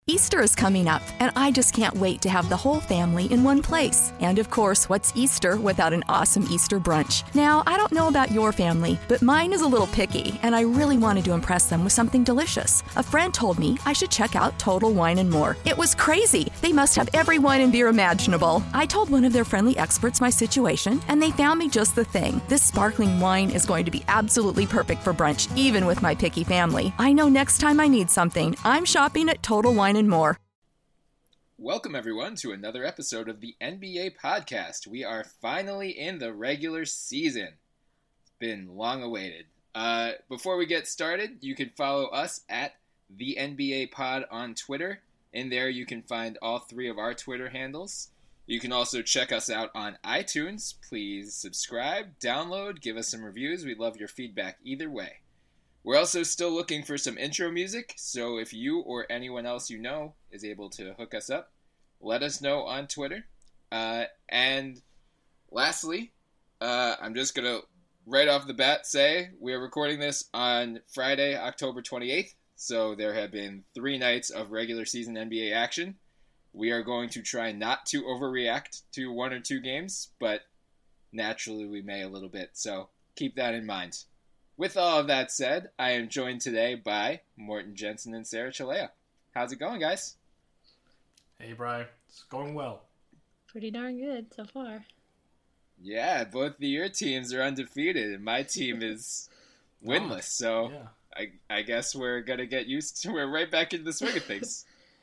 Easter is coming up, and I just can't wait to have the whole family in one place. And of course, what's Easter without an awesome Easter brunch? Now, I don't know about your family, but mine is a little picky, and I really wanted to impress them with something delicious. A friend told me I should check out Total Wine & More. It was crazy. They must have every wine and beer imaginable. I told one of their friendly experts my situation, and they found me just the thing. This sparkling wine is going to be absolutely perfect for brunch, even with my picky family. I know next time I need something, I'm shopping at Total Wine & More. Welcome, everyone, to another episode of the NBA Podcast. We are finally in the regular season. It's been long awaited. Before we get started, you can follow us at the NBA Pod on Twitter. In there, you can find all three of our Twitter handles. You can also check us out on iTunes. Please subscribe, download, give us some reviews. We'd love your feedback either way. We're also still looking for some intro music, so if you or anyone else you know is able to hook us up, let us know on Twitter. And lastly, I'm just going to right off the bat say we are recording this on Friday, October 28th, so there have been 3 nights of regular season NBA action. We are going to try not to overreact to 1 or 2 games, but naturally we may a little bit, so keep that in mind. With all of that said, I am joined today by Morten Jensen and Sarah Chalea. How's it going, guys? Hey, Brian. It's going well. Pretty darn good so far. Yeah, both of your teams are undefeated, and my team is winless, so yeah. I guess we're going to get used to we're right back into the swing of things.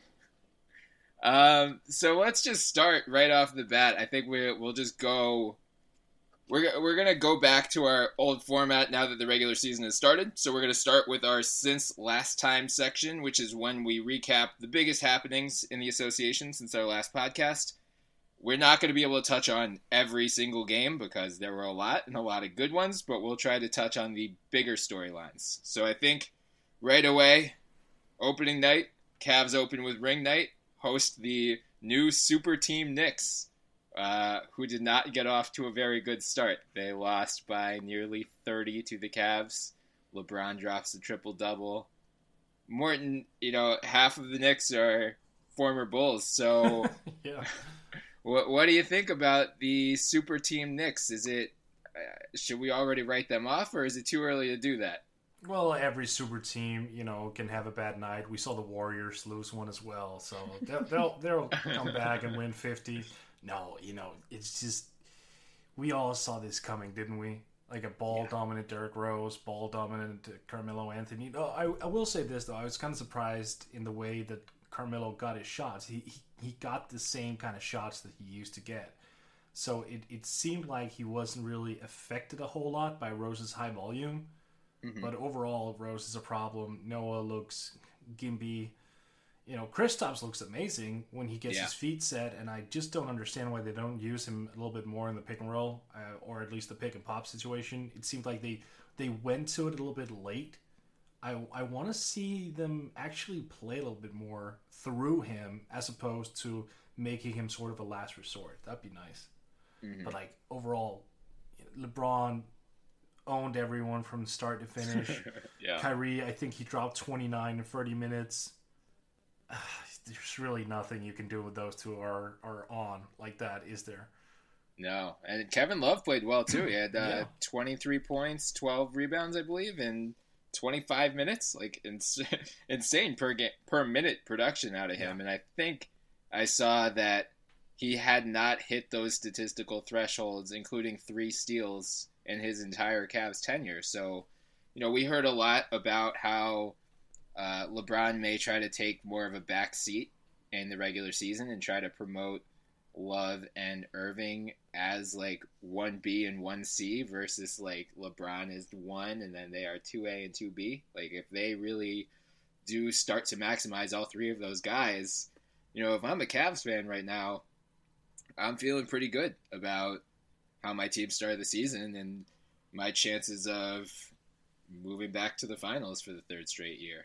So let's just start right off the bat. I think we'll just go... We're going to go back to our old format now that the regular season has started. So we're going to start with our Since Last Time section, which is when we recap the biggest happenings in the association since our last podcast. We're not going to be able to touch on every single game because there were a lot and a lot of good ones, but we'll try to touch on the bigger storylines. So I think right away, opening night, Cavs open with ring night, host the new super team Knicks. Who did not get off to a very good start. They lost by nearly 30 to the Cavs. LeBron drops a triple-double. Morten, half of the Knicks are former Bulls, so yeah. What do you think about the super team Knicks? Is it should we already write them off, or is it too early to do that? Well, every super team, can have a bad night. We saw the Warriors lose one as well, so they'll come back and win 50. No, it's just, we all saw this coming, didn't we? Like a ball-dominant Derrick Rose, ball-dominant Carmelo Anthony. No, I will say this, though. I was kind of surprised in the way that Carmelo got his shots. He got the same kind of shots that he used to get. So it seemed like he wasn't really affected a whole lot by Rose's high volume. Mm-hmm. But overall, Rose is a problem. Noah looks gimpy. Kristaps looks amazing when he gets his feet set, and I just don't understand why they don't use him a little bit more in the pick and roll, or at least the pick and pop situation. It seemed like they went to it a little bit late. I want to see them actually play a little bit more through him as opposed to making him sort of a last resort. That'd be nice. Mm-hmm. But overall, LeBron owned everyone from start to finish. Yeah. Kyrie, I think he dropped 29 in 30 minutes. There's really nothing you can do with those two are on like that, is there? No. And Kevin Love played well, too. He had 23 points, 12 rebounds, I believe, in 25 minutes. Insane per minute production out of him. Yeah. And I think I saw that he had not hit those statistical thresholds, including 3 steals in his entire Cavs tenure. So, we heard a lot about how LeBron may try to take more of a back seat in the regular season and try to promote Love and Irving as 1B and 1C versus LeBron is 1 and then they are 2A and 2B. If they really do start to maximize all 3 of those guys, if I'm a Cavs fan right now, I'm feeling pretty good about how my team started the season and my chances of moving back to the finals for the 3rd straight year.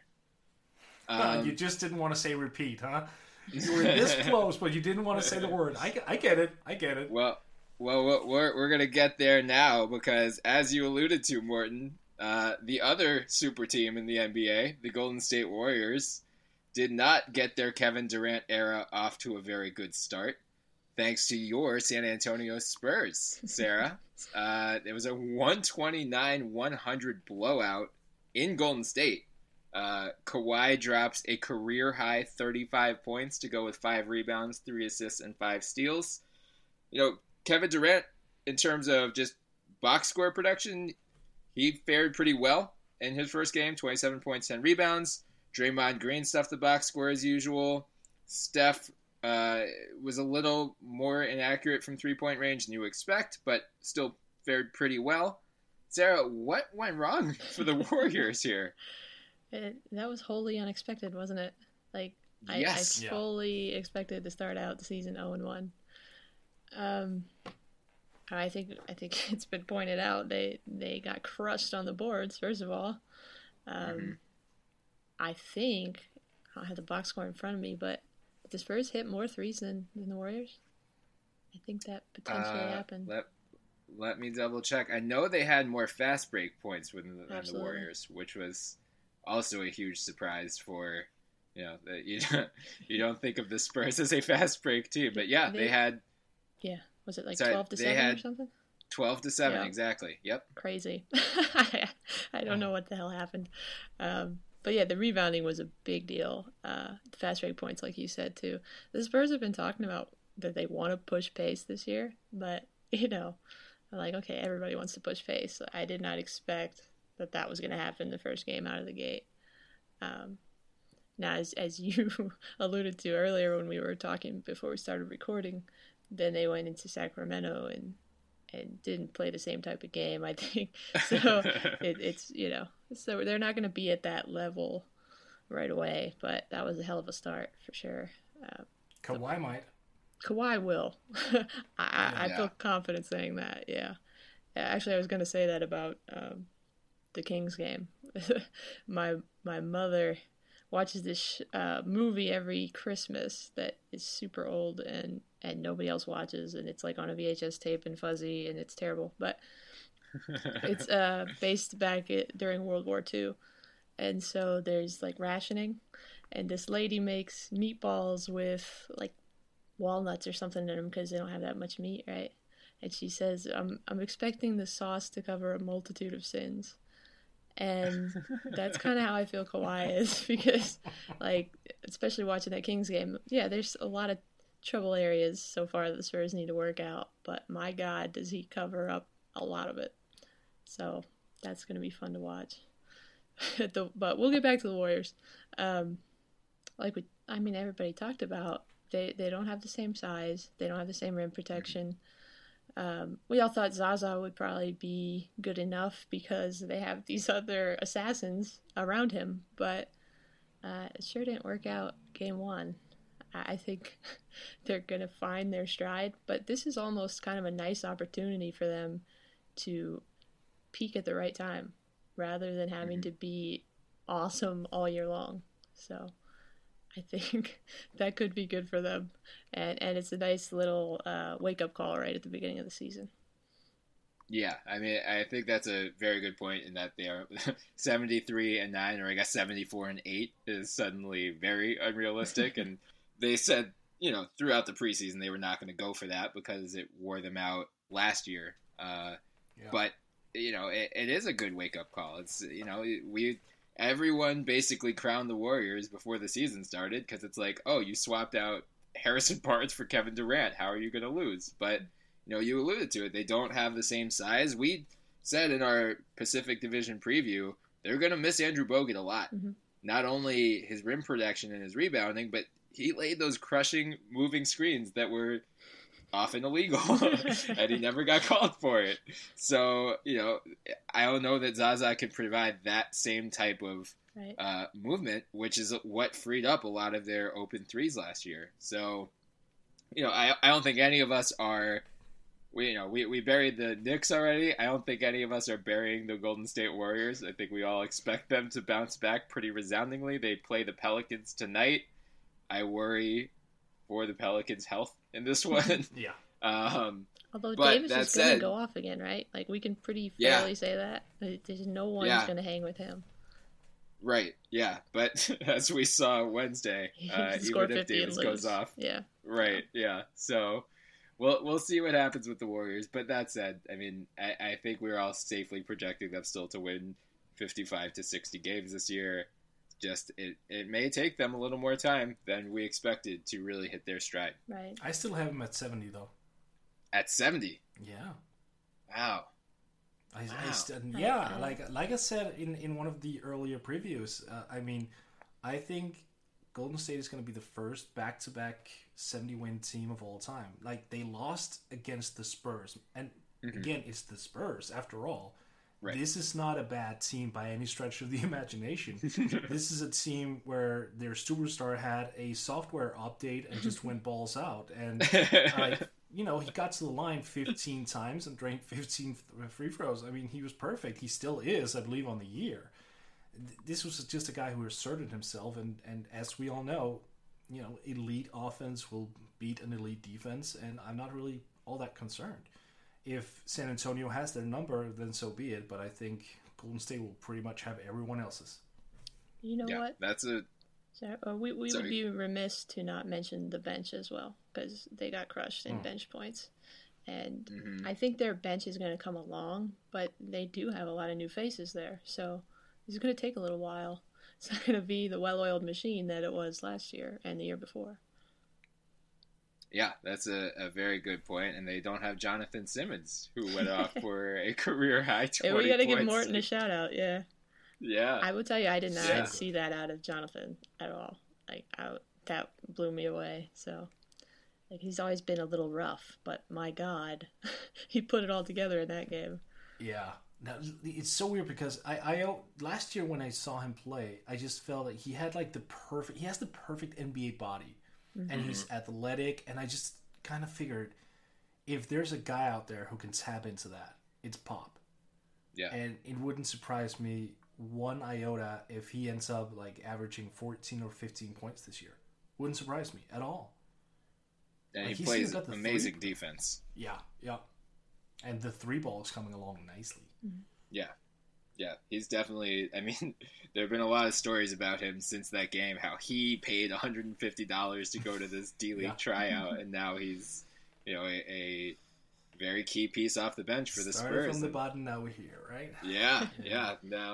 You just didn't want to say repeat, huh? You were this close, but you didn't want to say the word. I get it. Well, we're going to get there now because, as you alluded to, Morten, the other super team in the NBA, the Golden State Warriors, did not get their Kevin Durant era off to a very good start, thanks to your San Antonio Spurs, Sarah. It was a 129-100 blowout in Golden State. Kawhi drops a career-high 35 points to go with 5 rebounds, 3 assists, and 5 steals. Kevin Durant, in terms of just box score production, he fared pretty well in his first game, 27 points, 10 rebounds. Draymond Green stuffed the box score as usual. Steph was a little more inaccurate from three-point range than you expect, but still fared pretty well. Sarah, what went wrong for the Warriors here? That was wholly unexpected, wasn't it? Yes. I fully expected to start out the season 0-1. I think it's been pointed out they got crushed on the boards. First of all, I think I don't have the box score in front of me, but did the Spurs hit more threes than the Warriors? I think that potentially happened. Let me double check. I know they had more fast break points than the Warriors, which was also a huge surprise for that you don't think of the Spurs as a fast break team, but they had. Yeah, was it 12-7 or something? 12-7, yeah. Exactly. Yep. Crazy. I don't know what the hell happened. But yeah, the rebounding was a big deal. The fast break points, like you said, too. The Spurs have been talking about that they want to push pace this year, but, I'm like, okay, everybody wants to push pace. I did not expect that was going to happen the first game out of the gate. Now, as you alluded to earlier when we were talking before we started recording, then they went into Sacramento and didn't play the same type of game, I think. So it's so they're not going to be at that level right away, but that was a hell of a start for sure. Kawhi might. Kawhi will. I feel confident saying that, yeah. Actually, I was going to say that about the Kings game. My mother watches this movie every Christmas that is super old and nobody else watches, and it's on a VHS tape and fuzzy, and it's terrible. But it's based back during World War II, and so there's rationing, and this lady makes meatballs with walnuts or something in them because they don't have that much meat, right? And she says, "I'm expecting the sauce to cover a multitude of sins." And that's kind of how I feel Kawhi is, because especially watching that Kings game, there's a lot of trouble areas so far that the Spurs need to work out, but my God, does he cover up a lot of it. So that's going to be fun to watch. But we'll get back to the Warriors. Everybody talked about, they don't have the same size, they don't have the same rim protection. We all thought Zaza would probably be good enough because they have these other assassins around him, but it sure didn't work out game 1. I think they're going to find their stride, but this is almost kind of a nice opportunity for them to peak at the right time rather than having to be awesome all year long. So I think that could be good for them, and it's a nice little wake-up call right at the beginning of the season. Yeah, I think that's a very good point in that they are 73-9, or I guess 74-8 is suddenly very unrealistic, and they said, throughout the preseason they were not going to go for that because it wore them out last year. But, it is a good wake-up call. It's, everyone basically crowned the Warriors before the season started because it's you swapped out Harrison Barnes for Kevin Durant. How are you going to lose? But, you alluded to it. They don't have the same size. We said in our Pacific Division preview, they're going to miss Andrew Bogut a lot. Mm-hmm. Not only his rim protection and his rebounding, but he laid those crushing moving screens that were often illegal, and he never got called for it. So, I don't know that Zaza can provide that same type of movement, which is what freed up a lot of their open threes last year. So, I don't think any of us are, we buried the Knicks already. I don't think any of us are burying the Golden State Warriors. I think we all expect them to bounce back pretty resoundingly. They play the Pelicans tonight. I worry for the Pelicans' health in this one. Yeah. Although Davis is going to go off again, right? We can pretty fairly say that. There's no one's going to hang with him. Right. Yeah. But as we saw Wednesday, even if Davis goes off. Yeah. Right. Yeah. So we'll see what happens with the Warriors. But that said, I mean, I think we're all safely projecting them still to win 55 to 60 games this year. Just it may take them a little more time than we expected to really hit their stride. Right. I still have them at 70 though. At 70. Yeah. Wow. Like I said in one of the earlier previews, I mean, I think Golden State is going to be the first back-to-back 70-win team of all time. Like, they lost against the Spurs, and again, it's the Spurs after all. Right. This is not a bad team by any stretch of the imagination. This is a team where their superstar had a software update and just went balls out, and he got to the line 15 times and drained 15 free throws. I mean, he was perfect. He still is, I believe, on the year. This was just a guy who asserted himself, and as we all know, elite offense will beat an elite defense, and I'm not really all that concerned. If San Antonio has their number, then so be it, but I think Golden State will pretty much have everyone else's. You know what? That's a... So, we would be remiss to not mention the bench as well, because they got crushed in bench points. And I think their bench is going to come along, but they do have a lot of new faces there. So it's going to take a little while. It's not going to be the well-oiled machine that it was last year and the year before. Yeah, that's a very good point. And they don't have Jonathan Simmons, who went off for a career-high 20 we got to give Morton a shout-out, yeah. Yeah. I will tell you, I did not see that out of Jonathan at all. That blew me away. So, he's always been a little rough, but my God, he put it all together in that game. Yeah. Now, it's so weird because I last year when I saw him play, I just felt that he had he has the perfect NBA body, and he's athletic, and I just kind of figured if there's a guy out there who can tap into that, it's Pop. Yeah. And it wouldn't surprise me one iota if he ends up averaging 14 or 15 points this year. Wouldn't surprise me at all. And he plays amazing defense. Yeah. And the three ball is coming along nicely. Yeah. He's definitely, I mean, there have been a lot of stories about him since that game, how he paid $150 to go to this D-League tryout, and now he's, a very key piece off the bench for the Started Spurs. From the bottom, now we're here, right? Yeah. No,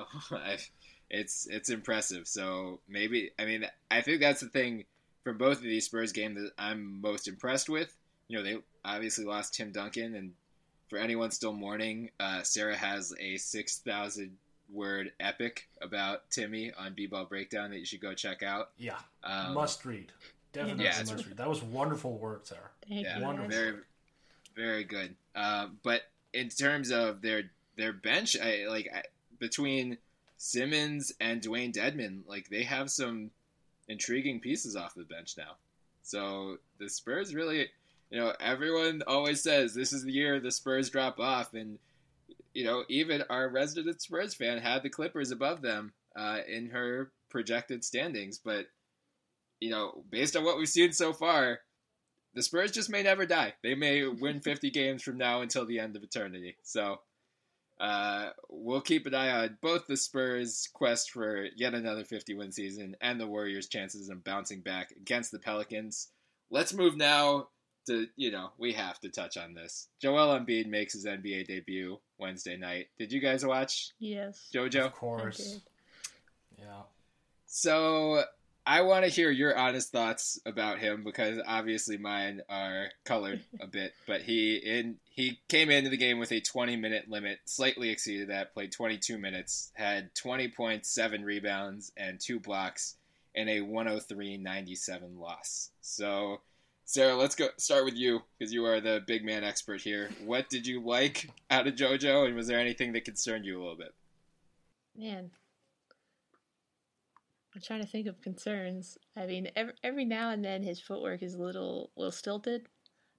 it's impressive. So maybe, I mean, I think that's the thing from both of these Spurs games that I'm most impressed with. They obviously lost Tim Duncan, and for anyone still mourning, Sarah has a 6,000-word epic about Timmy on B-Ball Breakdown that you should go check out. Yeah, must read. Definitely must read. That was wonderful work, Sarah. Thank you. Wonderful. Very, very good. But in terms of their bench, between Simmons and Dwayne Dedmon, they have some intriguing pieces off the bench now. So the Spurs really, everyone always says this is the year the Spurs drop off, and even our resident Spurs fan had the Clippers above them in her projected standings. But based on what we've seen so far, the Spurs just may never die. They may win 50 games from now until the end of eternity. So we'll keep an eye on both the Spurs' quest for yet another 50-win season and the Warriors' chances of bouncing back against the Pelicans. Let's move now to, we have to touch on this. Joel Embiid makes his NBA debut Wednesday night. Did you guys watch? Yes. JoJo? Of course. Yeah. So I want to hear your honest thoughts about him, because obviously mine are colored a bit. But he came into the game with a 20-minute limit, slightly exceeded that, played 22 minutes, had 20 points, 7 rebounds, and 2 blocks in a 103-97 loss. So, Sarah, let's start with you, because you are the big man expert here. What did you like out of JoJo, and was there anything that concerned you a little bit? Man, I'm trying to think of concerns. I mean, every now and then his footwork is a little stilted.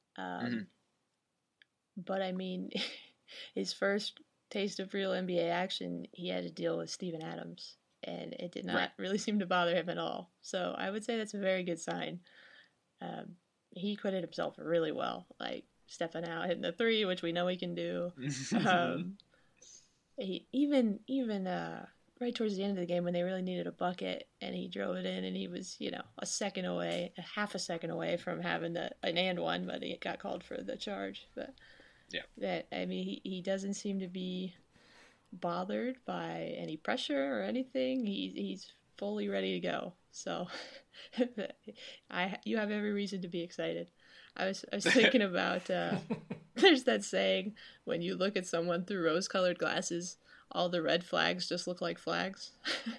But I mean, his first taste of real NBA action, he had to deal with Steven Adams, and it did not really seem to bother him at all. So I would say that's a very good sign. He acquitted himself really well, stepping out, hitting the three, which we know he can do. He even right towards the end of the game when they really needed a bucket, and he drove it in, and he was, a half a second away from having an and one, but he got called for the charge. But yeah, he doesn't seem to be bothered by any pressure or anything. He's fully ready to go. So you have every reason to be excited. I was thinking about there's that saying, when you look at someone through rose-colored glasses, all the red flags just look like flags.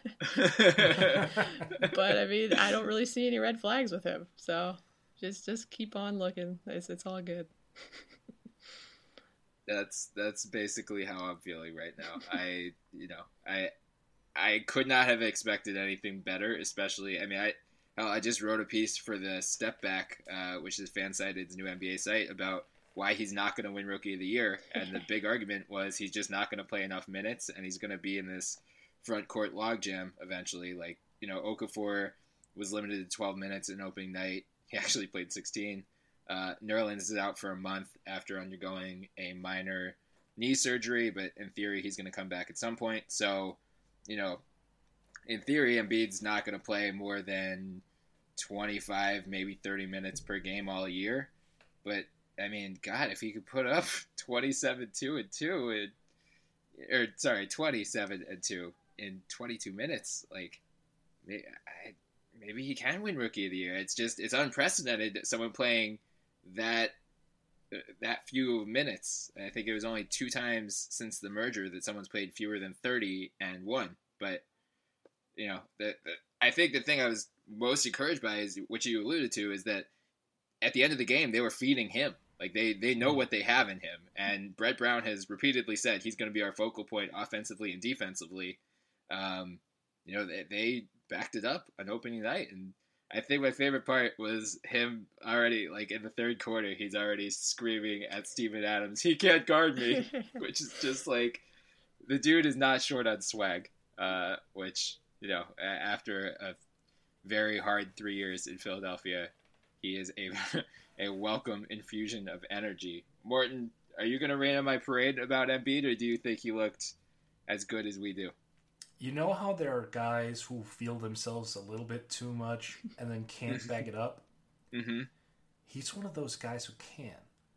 But I don't really see any red flags with him. So just keep on looking. It's all good. That's basically how I'm feeling right now. I could not have expected anything better, especially, I just wrote a piece for the Step Back, which is Fansided's new NBA site, about why he's not going to win Rookie of the Year. And the big argument was he's just not going to play enough minutes, and he's going to be in this front court logjam eventually. Okafor was limited to 12 minutes in opening night. He actually played 16. Nerlens is out for a month after undergoing a minor knee surgery, but in theory he's going to come back at some point. So, in theory, Embiid's not going to play more than 25, maybe 30 minutes per game all year. But, God, if he could put up 27-2 in 22 minutes, maybe he can win Rookie of the Year. It's unprecedented, someone playing that few minutes. I think it was only 2 times since the merger that someone's played fewer than 30 and won. But, I think the thing I was most encouraged by is what you alluded to, is that at the end of the game, they were feeding him. They know what they have in him. And Brett Brown has repeatedly said he's going to be our focal point offensively and defensively. They backed it up on opening night. And I think my favorite part was him already, in the third quarter, he's already screaming at Steven Adams, "He can't guard me," which is just the dude is not short on swag, which, after a very hard 3 years in Philadelphia, he is a welcome infusion of energy. Morton, are you going to rain on my parade about Embiid, or do you think he looked as good as we do? You know how there are guys who feel themselves a little bit too much and then can't back it up? Mm-hmm. He's one of those guys who can.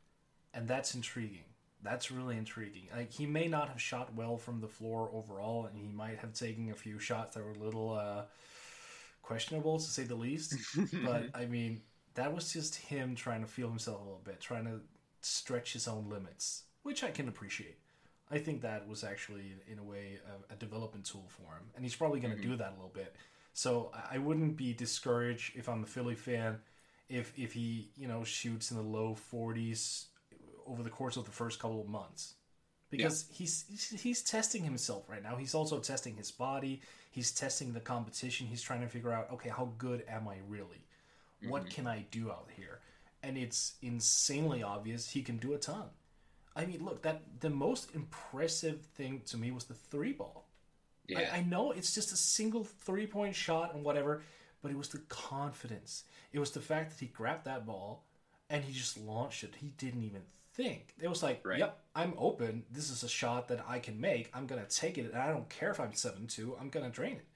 And that's intriguing. That's really intriguing. He may not have shot well from the floor overall, and he might have taken a few shots that were a little questionable, to say the least. But, that was just him trying to feel himself a little bit, trying to stretch his own limits, which I can appreciate. I think that was actually, in a way, a development tool for him. And he's probably going to do that a little bit. So I wouldn't be discouraged, if I'm a Philly fan, if he, shoots in the low 40s over the course of the first couple of months. Because he's testing himself right now. He's also testing his body. He's testing the competition. He's trying to figure out, okay, how good am I really? What can I do out here? And it's insanely obvious he can do a ton. Look, the most impressive thing to me was the 3-ball. Yeah. I know it's just a single 3-point shot and whatever, but it was the confidence. It was the fact that he grabbed that ball and he just launched it. He didn't even think. It was Yep, I'm open. This is a shot that I can make. I'm going to take it, and I don't care if I'm 7-2. I'm going to drain it.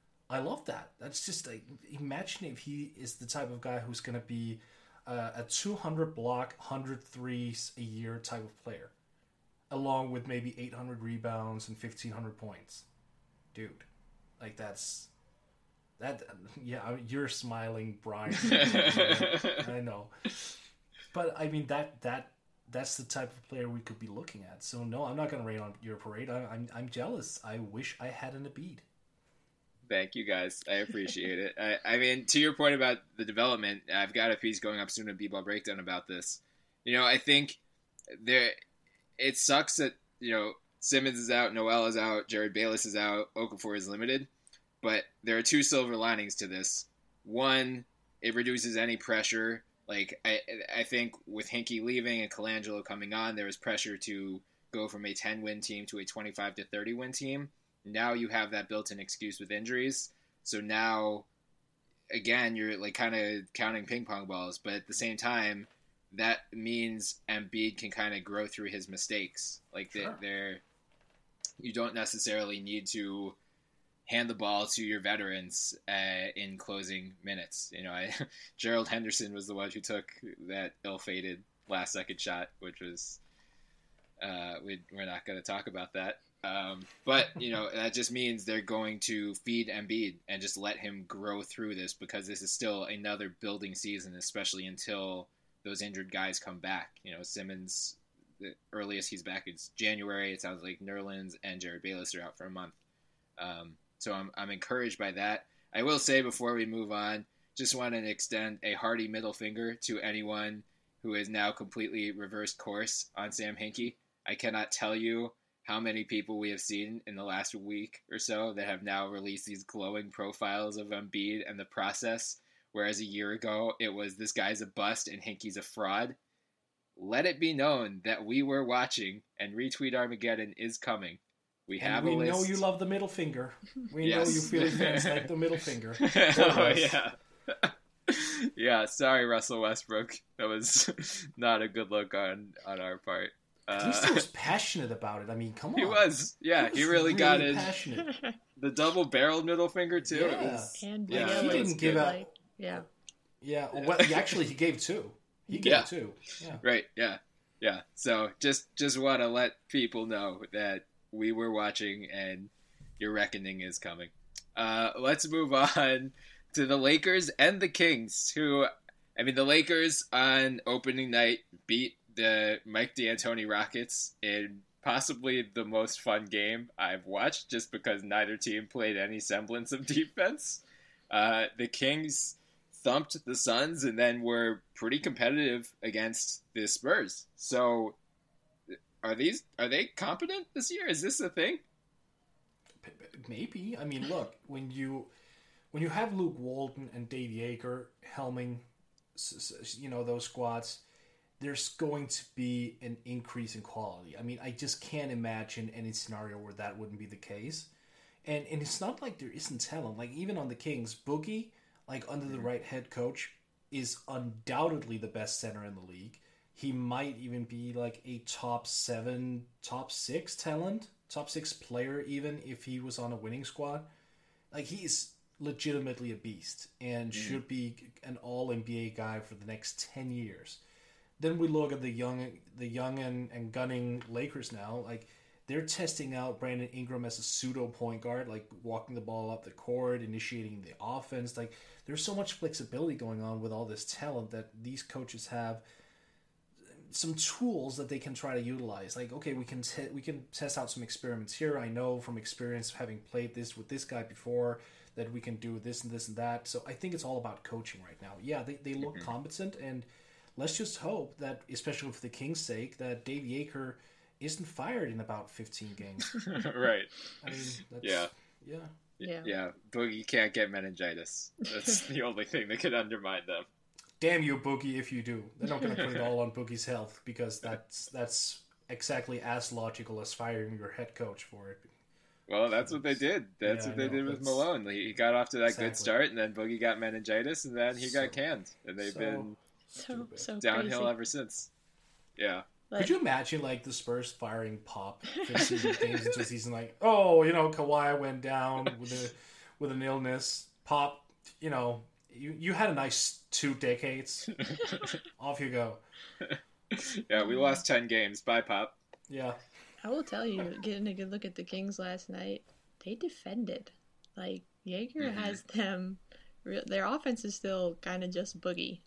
I love that. That's just imagine if he is the type of guy who's going to be a 200 block, 100 threes a year type of player, along with maybe 800 rebounds and 1,500 points. Dude, that's that. Yeah, you're smiling, Brian. I know, but that's the type of player we could be looking at. So no, I'm not going to rain on your parade. I'm jealous. I wish I had an Embiid. Thank you, guys. I appreciate it. To your point about the development, I've got a piece going up soon at B-Ball Breakdown about this. I think it sucks that, Simmons is out, Noel is out, Jared Bayless is out, Okafor is limited. But there are 2 silver linings to this. One, it reduces any pressure. I think with Hinkie leaving and Colangelo coming on, there was pressure to go from a 10-win team to a 25 to 30-win team. Now you have that built-in excuse with injuries. So now, again, you're kind of counting ping pong balls. But at the same time, that means Embiid can kind of grow through his mistakes. Sure. You don't necessarily need to hand the ball to your veterans in closing minutes. Gerald Henderson was the one who took that ill-fated last-second shot, which was we're not going to talk about that. But that just means they're going to feed Embiid and just let him grow through this, because this is still another building season, especially until those injured guys come back. Simmons, the earliest he's back is January. It sounds like Nerlens and Jared Bayless are out for a month. So I'm encouraged by that. I will say before we move on, just want to extend a hearty middle finger to anyone who has now completely reversed course on Sam Hinkie. I cannot tell you how many people we have seen in the last week or so that have now released these glowing profiles of Embiid and the process, whereas a year ago it was this guy's a bust and Hinkie's a fraud. Let it be known that we were watching, and Retweet Armageddon is coming. We have a list. We know you love the middle finger. We know you Philly fans like the middle finger. Oh, yeah. Yeah, sorry, Russell Westbrook. That was not a good look on our part. He still was passionate about it. I mean, come on. He was. Yeah, he really got it. Passionate. The double-barreled middle finger, too. Yeah. It was, And he didn't give up. Yeah. Yeah. Well, actually, he gave two. He gave two. Yeah. Right. Yeah. Yeah. So just want to let people know that we were watching and your reckoning is coming. Let's move on to the Lakers and the Kings, who, the Lakers on opening night beat the Mike D'Antoni Rockets in possibly the most fun game I've watched, just because neither team played any semblance of defense. The Kings thumped the Suns and then were pretty competitive against the Spurs. So are they competent this year? Is this a thing? Maybe. I mean, look, when you have Luke Walton and Dave Yeager helming, those squads, there's going to be an increase in quality. I mean, I just can't imagine any scenario where that wouldn't be the case. And it's not like there isn't talent. Like, even on the Kings, Boogie, like, under the right head coach, is undoubtedly the best center in the league. He might even be like a top 7, top 6 talent, top 6 player even if he was on a winning squad. Like, he is legitimately a beast and should be an all-NBA guy for the next 10 years. Then we look at the young and gunning Lakers now. Like, they're testing out Brandon Ingram as a pseudo point guard, like walking the ball up the court, initiating the offense. Like, there's so much flexibility going on with all this talent that these coaches have some tools that they can try to utilize. Like, okay, we can test out some experiments here. I know from experience, having played this with this guy before, that we can do this and this and that. So I think it's all about coaching right now. Yeah, they look competent, and let's just hope that, especially for the Kings' sake, that Dave Yeager isn't fired in about 15 games. Right. I mean, Yeah. Boogie can't get meningitis. That's the only thing that could undermine them. Damn you, Boogie, if you do. They're not going to put it all on Boogie's health, because that's exactly as logical as firing your head coach for it. Well, that's what they did. That's what they did with Malone. He got off to that good start, and then Boogie got meningitis, and then he got canned. And they've been so downhill crazy. ever since. Yeah. Could you imagine, like, the Spurs firing Pop 15 games into a season? Like, Kawhi went down with an illness. Pop, you had a nice 2 decades. Off you go. Yeah, we lost 10 games. Bye, Pop. Yeah. I will tell you, getting a good look at the Kings last night, they defended. Like, Yeager has them. Their offense is still kind of just Boogie,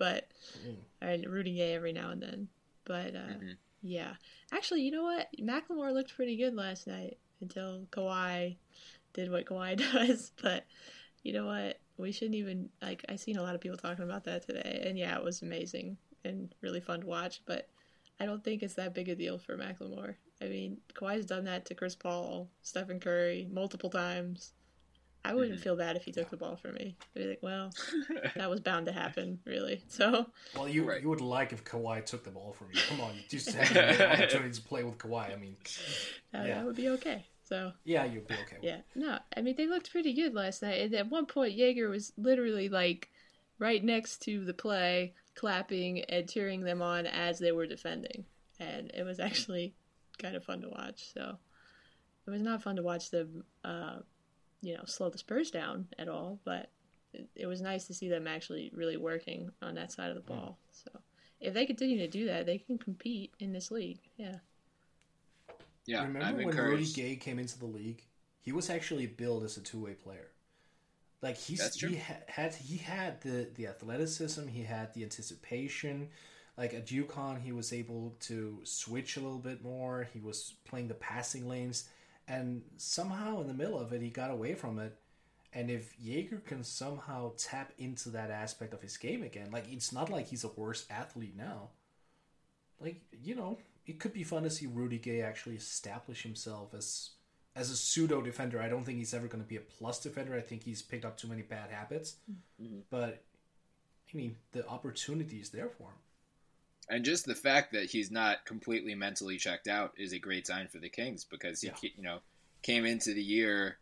and Rudy Gay every now and then. But, yeah. Actually, you know what? McLemore looked pretty good last night until Kawhi did what Kawhi does. But, you know what? We shouldn't even, I've seen a lot of people talking about that today. And, yeah, it was amazing and really fun to watch. But I don't think it's that big a deal for McLemore. I mean, Kawhi's done that to Chris Paul, Stephen Curry, multiple times. I wouldn't feel bad if he took the ball from me. I'd be like, well, that was bound to happen, really. So, well, you would like if Kawhi took the ball from you. Come on, you just have the opportunity to play with Kawhi. I mean, that would be okay. So yeah, you'd be okay. Yeah, no, I mean, they looked pretty good last night. And at one point, Yeager was literally right next to the play, clapping and cheering them on as they were defending, and it was actually kind of fun to watch. So it was not fun to watch them slow the Spurs down at all, but it was nice to see them actually really working on that side of the ball. So if they continue to do that, they can compete in this league. Yeah. Yeah. Remember when Rudy Gay came into the league? He was actually billed as a two-way player. Like he had the athleticism, he had the anticipation. Like at UConn, he was able to switch a little bit more. He was playing the passing lanes, and somehow in the middle of it, he got away from it. And if Jaeger can somehow tap into that aspect of his game again, like it's not like he's a worse athlete now. Like, it could be fun to see Rudy Gay actually establish himself as a pseudo defender. I don't think he's ever going to be a plus defender. I think he's picked up too many bad habits. Mm-hmm. But I mean, the opportunity is there for him. And just the fact that he's not completely mentally checked out is a great sign for the Kings, because he came into the year.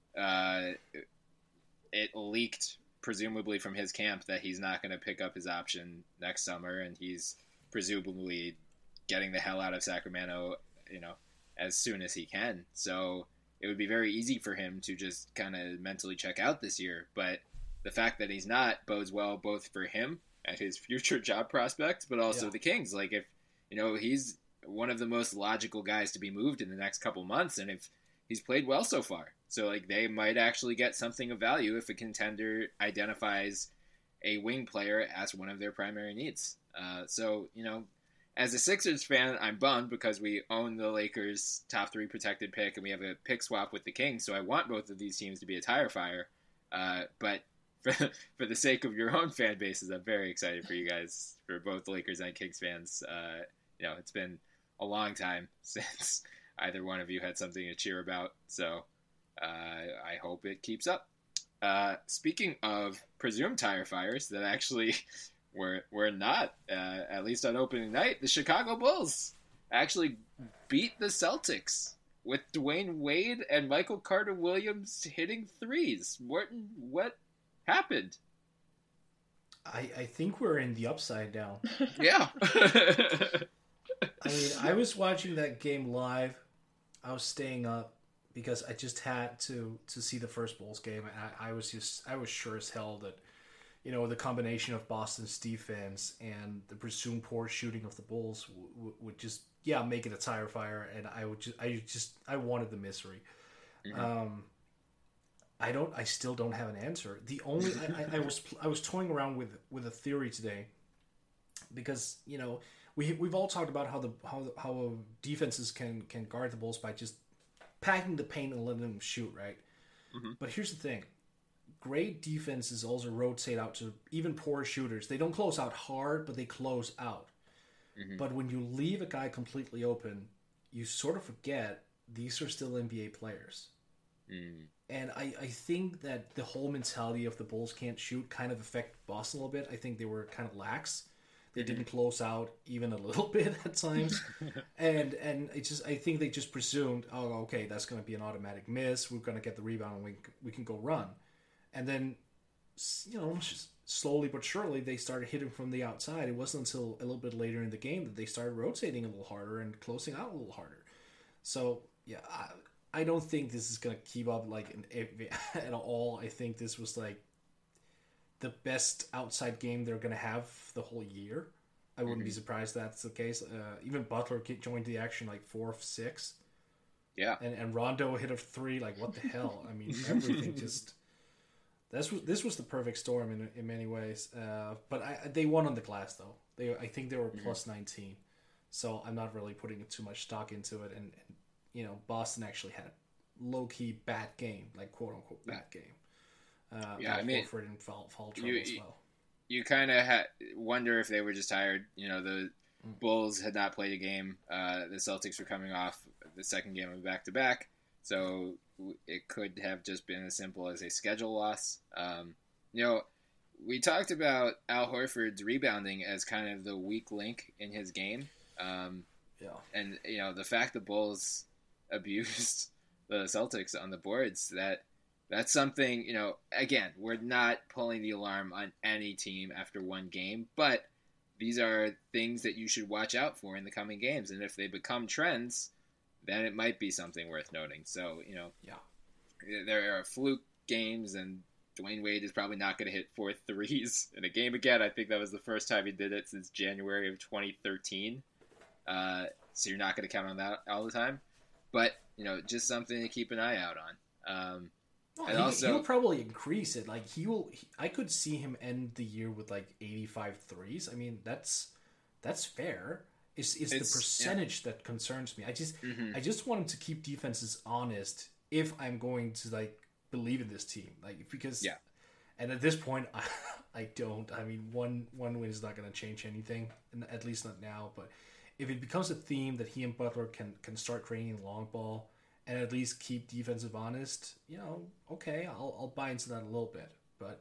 It leaked presumably from his camp that he's not going to pick up his option next summer, and he's presumably getting the hell out of Sacramento, as soon as he can. So it would be very easy for him to just kind of mentally check out this year. But the fact that he's not bodes well both for him and his future job prospects, but also the Kings. Like, if, he's one of the most logical guys to be moved in the next couple months, and if he's played well so far. So, like, they might actually get something of value if a contender identifies a wing player as one of their primary needs. So, as a Sixers fan, I'm bummed because we own the Lakers' top 3 protected pick, and we have a pick swap with the Kings, so I want both of these teams to be a tire fire. But for the sake of your own fan bases, I'm very excited for you guys, for both Lakers and Kings fans. It's been a long time since either one of you had something to cheer about, so I hope it keeps up. Speaking of presumed tire fires that actually were not, at least on opening night, the Chicago Bulls actually beat the Celtics with Dwayne Wade and Michael Carter-Williams hitting threes. Morton, what happened? I think we're in the upside down. Yeah. I mean, I was watching that game live. I was staying up because I just had to see the first Bulls game. And I was sure as hell that, the combination of Boston's defense and the presumed poor shooting of the Bulls would just, make it a tire fire. And I wanted the misery. Mm-hmm. I still don't have an answer. The only, I was toying around with a theory today because, we've all talked about how defenses can guard the Bulls by just packing the paint and letting them shoot, right? Mm-hmm. But here's the thing. Great defenses also rotate out to even poor shooters. They don't close out hard, but they close out. Mm-hmm. But when you leave a guy completely open, you sort of forget these are still NBA players. Mm. And I think that the whole mentality of the Bulls can't shoot kind of affected Boston a little bit. I think they were kind of lax. They didn't close out even a little bit at times. and I think they just presumed, oh, okay, that's going to be an automatic miss. We're going to get the rebound and we can go run. And then, just slowly but surely, they started hitting from the outside. It wasn't until a little bit later in the game that they started rotating a little harder and closing out a little harder. So, yeah, I don't think this is going to keep up at all. I think this was the best outside game they're going to have the whole year. I wouldn't be surprised that's the case. Even Butler joined the action 4 of 6. Yeah. And Rondo hit a 3. What the hell? I mean, everything just... This was the perfect storm in many ways. But they won on the glass, though. I think they were plus 19. So I'm not really putting too much stock into it. And Boston actually had a low-key bad game, quote-unquote bad game. I mean, Horford in foul trouble as well. You kind of wonder if they were just tired. The Bulls had not played a game. The Celtics were coming off the second game of back-to-back, so it could have just been as simple as a schedule loss. We talked about Al Horford's rebounding as kind of the weak link in his game. And, the fact the Bulls abused the Celtics on the boards, that's something, again, we're not pulling the alarm on any team after one game, but these are things that you should watch out for in the coming games. And if they become trends, then it might be something worth noting. So, there are fluke games, and Dwayne Wade is probably not going to hit 4 threes in a game again. I think that was the first time he did it since January of 2013. So you're not going to count on that all the time. But, just something to keep an eye out on. He'll probably increase it. Like I could see him end the year with like 85 threes. I mean, that's fair. It's the percentage that concerns me. I just want him to keep defenses honest if I'm going to like believe in this team. Like because and at this point I don't. I mean, one win is not going to change anything, at least not now. But if it becomes a theme that he and Butler can start training long ball and at least keep defensive honest, okay, I'll buy into that a little bit. But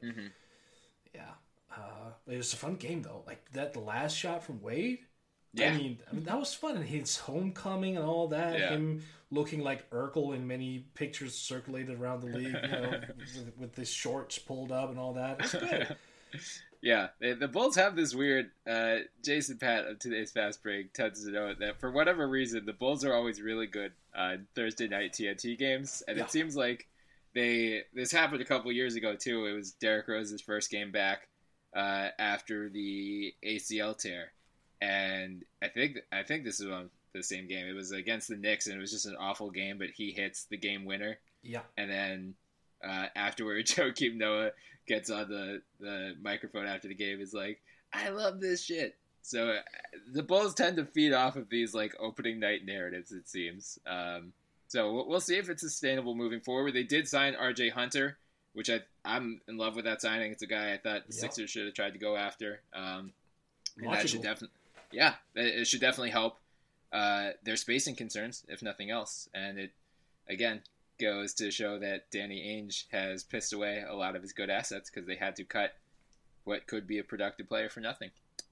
it was a fun game though. Like the last shot from Wade. Yeah. I mean that was fun, and his homecoming and all that. Yeah. Him looking like Urkel in many pictures circulated around the league, with his shorts pulled up and all that. It's good. Yeah, the Bulls have this weird. Jason Pat of Today's Fast Break tends to know that for whatever reason, the Bulls are always really good on Thursday night TNT games, and it seems like this happened a couple years ago too. It was Derrick Rose's first game back after the ACL tear. And I think this is on the same game. It was against the Knicks, and it was just an awful game, but he hits the game winner. Yeah. And then afterward, Joakim Noah gets on the microphone after the game, is like, I love this shit. So the Bulls tend to feed off of these like opening night narratives, it seems. So we'll see if it's sustainable moving forward. They did sign R.J. Hunter, which I'm in love with that signing. It's a guy I thought the Sixers should have tried to go after. And that should definitely... Yeah, it should definitely help their spacing concerns, if nothing else. And it, again, goes to show that Danny Ainge has pissed away a lot of his good assets because they had to cut what could be a productive player for nothing.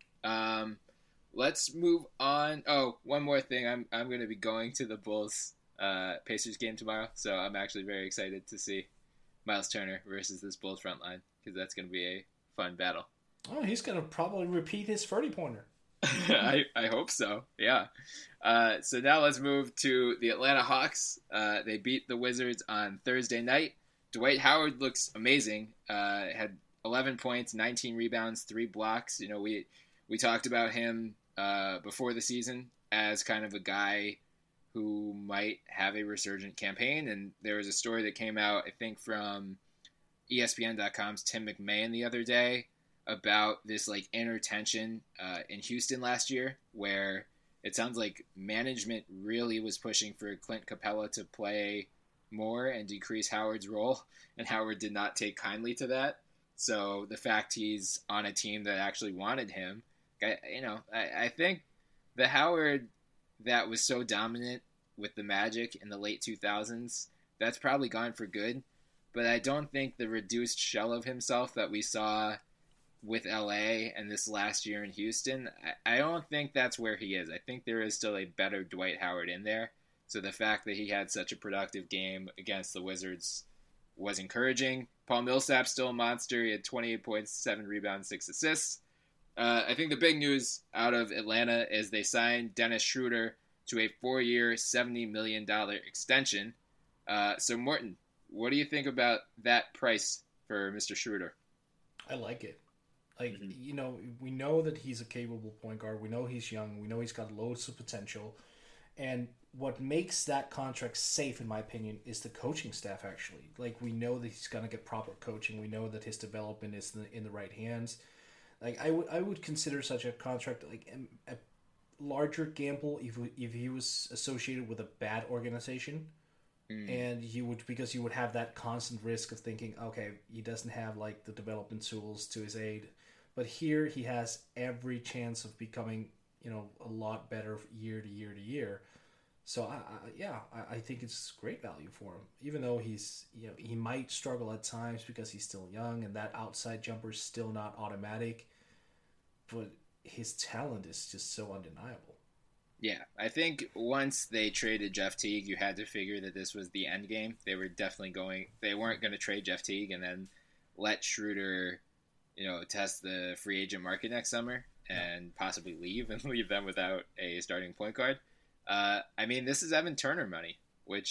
Let's move on. Oh, one more thing. I'm going to be going to the Bulls Pacers game tomorrow, so I'm actually very excited to see Miles Turner versus this Bulls front line because that's going to be a fun battle. Oh, he's going to probably repeat his 30-pointer. I hope so. Yeah. So now let's move to the Atlanta Hawks. They beat the Wizards on Thursday night. Dwight Howard looks amazing. Had 11 points, 19 rebounds, 3 blocks. We talked about him before the season as kind of a guy who might have a resurgent campaign. And there was a story that came out, I think, from ESPN.com's Tim McMahon the other day, about this like inner tension in Houston last year, where it sounds like management really was pushing for Clint Capella to play more and decrease Howard's role, and Howard did not take kindly to that. So the fact he's on a team that actually wanted him, I think the Howard that was so dominant with the Magic in the late 2000s, that's probably gone for good. But I don't think the reduced shell of himself that we saw with LA and this last year in Houston, I don't think that's where he is. I think there is still a better Dwight Howard in there. So the fact that he had such a productive game against the Wizards was encouraging. Paul Millsap's still a monster. He had 28 points, 7 rebounds, 6 assists. I think the big news out of Atlanta is they signed Dennis Schroeder to a 4-year, $70 million extension. So Morton, what do you think about that price for Mr. Schroeder? I like it. Like, we know that he's a capable point guard. We know he's young. We know he's got loads of potential. And what makes that contract safe, in my opinion, is the coaching staff, actually. Like, we know that he's going to get proper coaching. We know that his development is in the right hands. Like, I would consider such a contract like a larger gamble if he was associated with a bad organization. And because you would have that constant risk of thinking, okay, he doesn't have like the development tools to his aid. But here he has every chance of becoming, a lot better year to year to year. So I think it's great value for him, even though he might struggle at times because he's still young and that outside jumper is still not automatic. But his talent is just so undeniable. Yeah, I think once they traded Jeff Teague, you had to figure that this was the end game. They were definitely they weren't going to trade Jeff Teague and then let Schroeder, test the free agent market next summer and possibly leave them without a starting point guard. This is Evan Turner money, which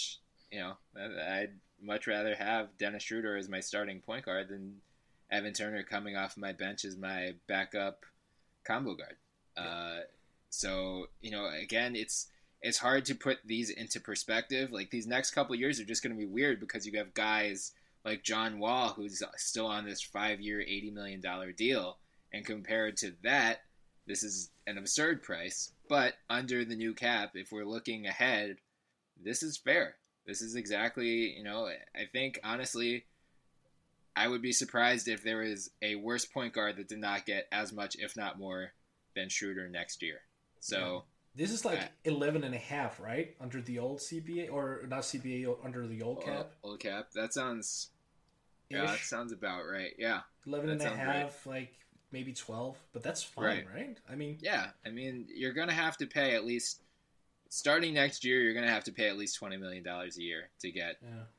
I'd much rather have Dennis Schroeder as my starting point guard than Evan Turner coming off my bench as my backup combo guard. So, again, it's hard to put these into perspective. Like, these next couple of years are just going to be weird because you have guys like John Wall, who's still on this 5-year, $80 million deal. And compared to that, this is an absurd price. But under the new cap, if we're looking ahead, this is fair. This is exactly, I think, honestly, I would be surprised if there was a worse point guard that did not get as much, if not more, than Schroeder next year. So this is like 11 and a half, right? Under the old CBA, or not CBA, under the old cap? Old cap. That sounds about right. Yeah. 11 and a half, right. Like maybe 12, but that's fine, right? I mean, you're going to have to pay at least, starting next year, you're going to have to pay at least $20 million a year to get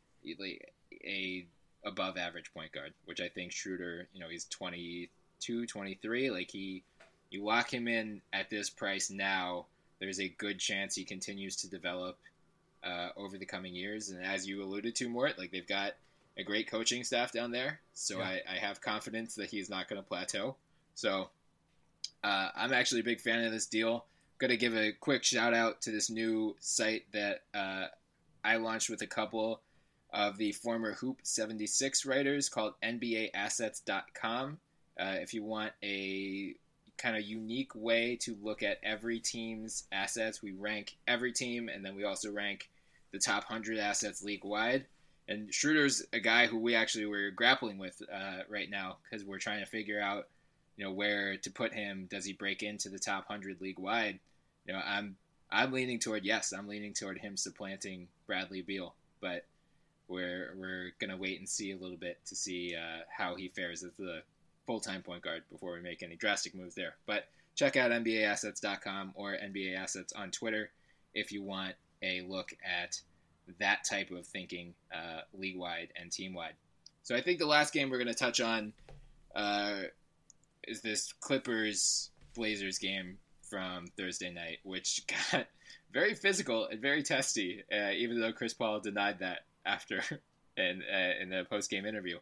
a above average point guard, which I think Schroeder, he's 22, 23. Like, you lock him in at this price now, there's a good chance he continues to develop over the coming years. And as you alluded to, Mort, like, they've got a great coaching staff down there. So I have confidence that he's not going to plateau. So I'm actually a big fan of this deal. Going to give a quick shout out to this new site that I launched with a couple of the former Hoop 76 writers called NBAassets.com. If you want a kind of unique way to look at every team's assets, we rank every team, and then we also rank the top 100 assets league-wide. And Schroeder's a guy who we actually were grappling with right now because we're trying to figure out, where to put him. Does he break into the top 100 league-wide? I'm leaning toward yes. I'm leaning toward him supplanting Bradley Beal, but we're gonna wait and see a little bit to see how he fares as the full-time point guard before we make any drastic moves there. But check out NBAassets.com or NBA Assets on Twitter if you want a look at that type of thinking league-wide and team-wide. So I think the last game we're going to touch on is this Clippers-Blazers game from Thursday night, which got very physical and very testy, even though Chris Paul denied that after in the post-game interview.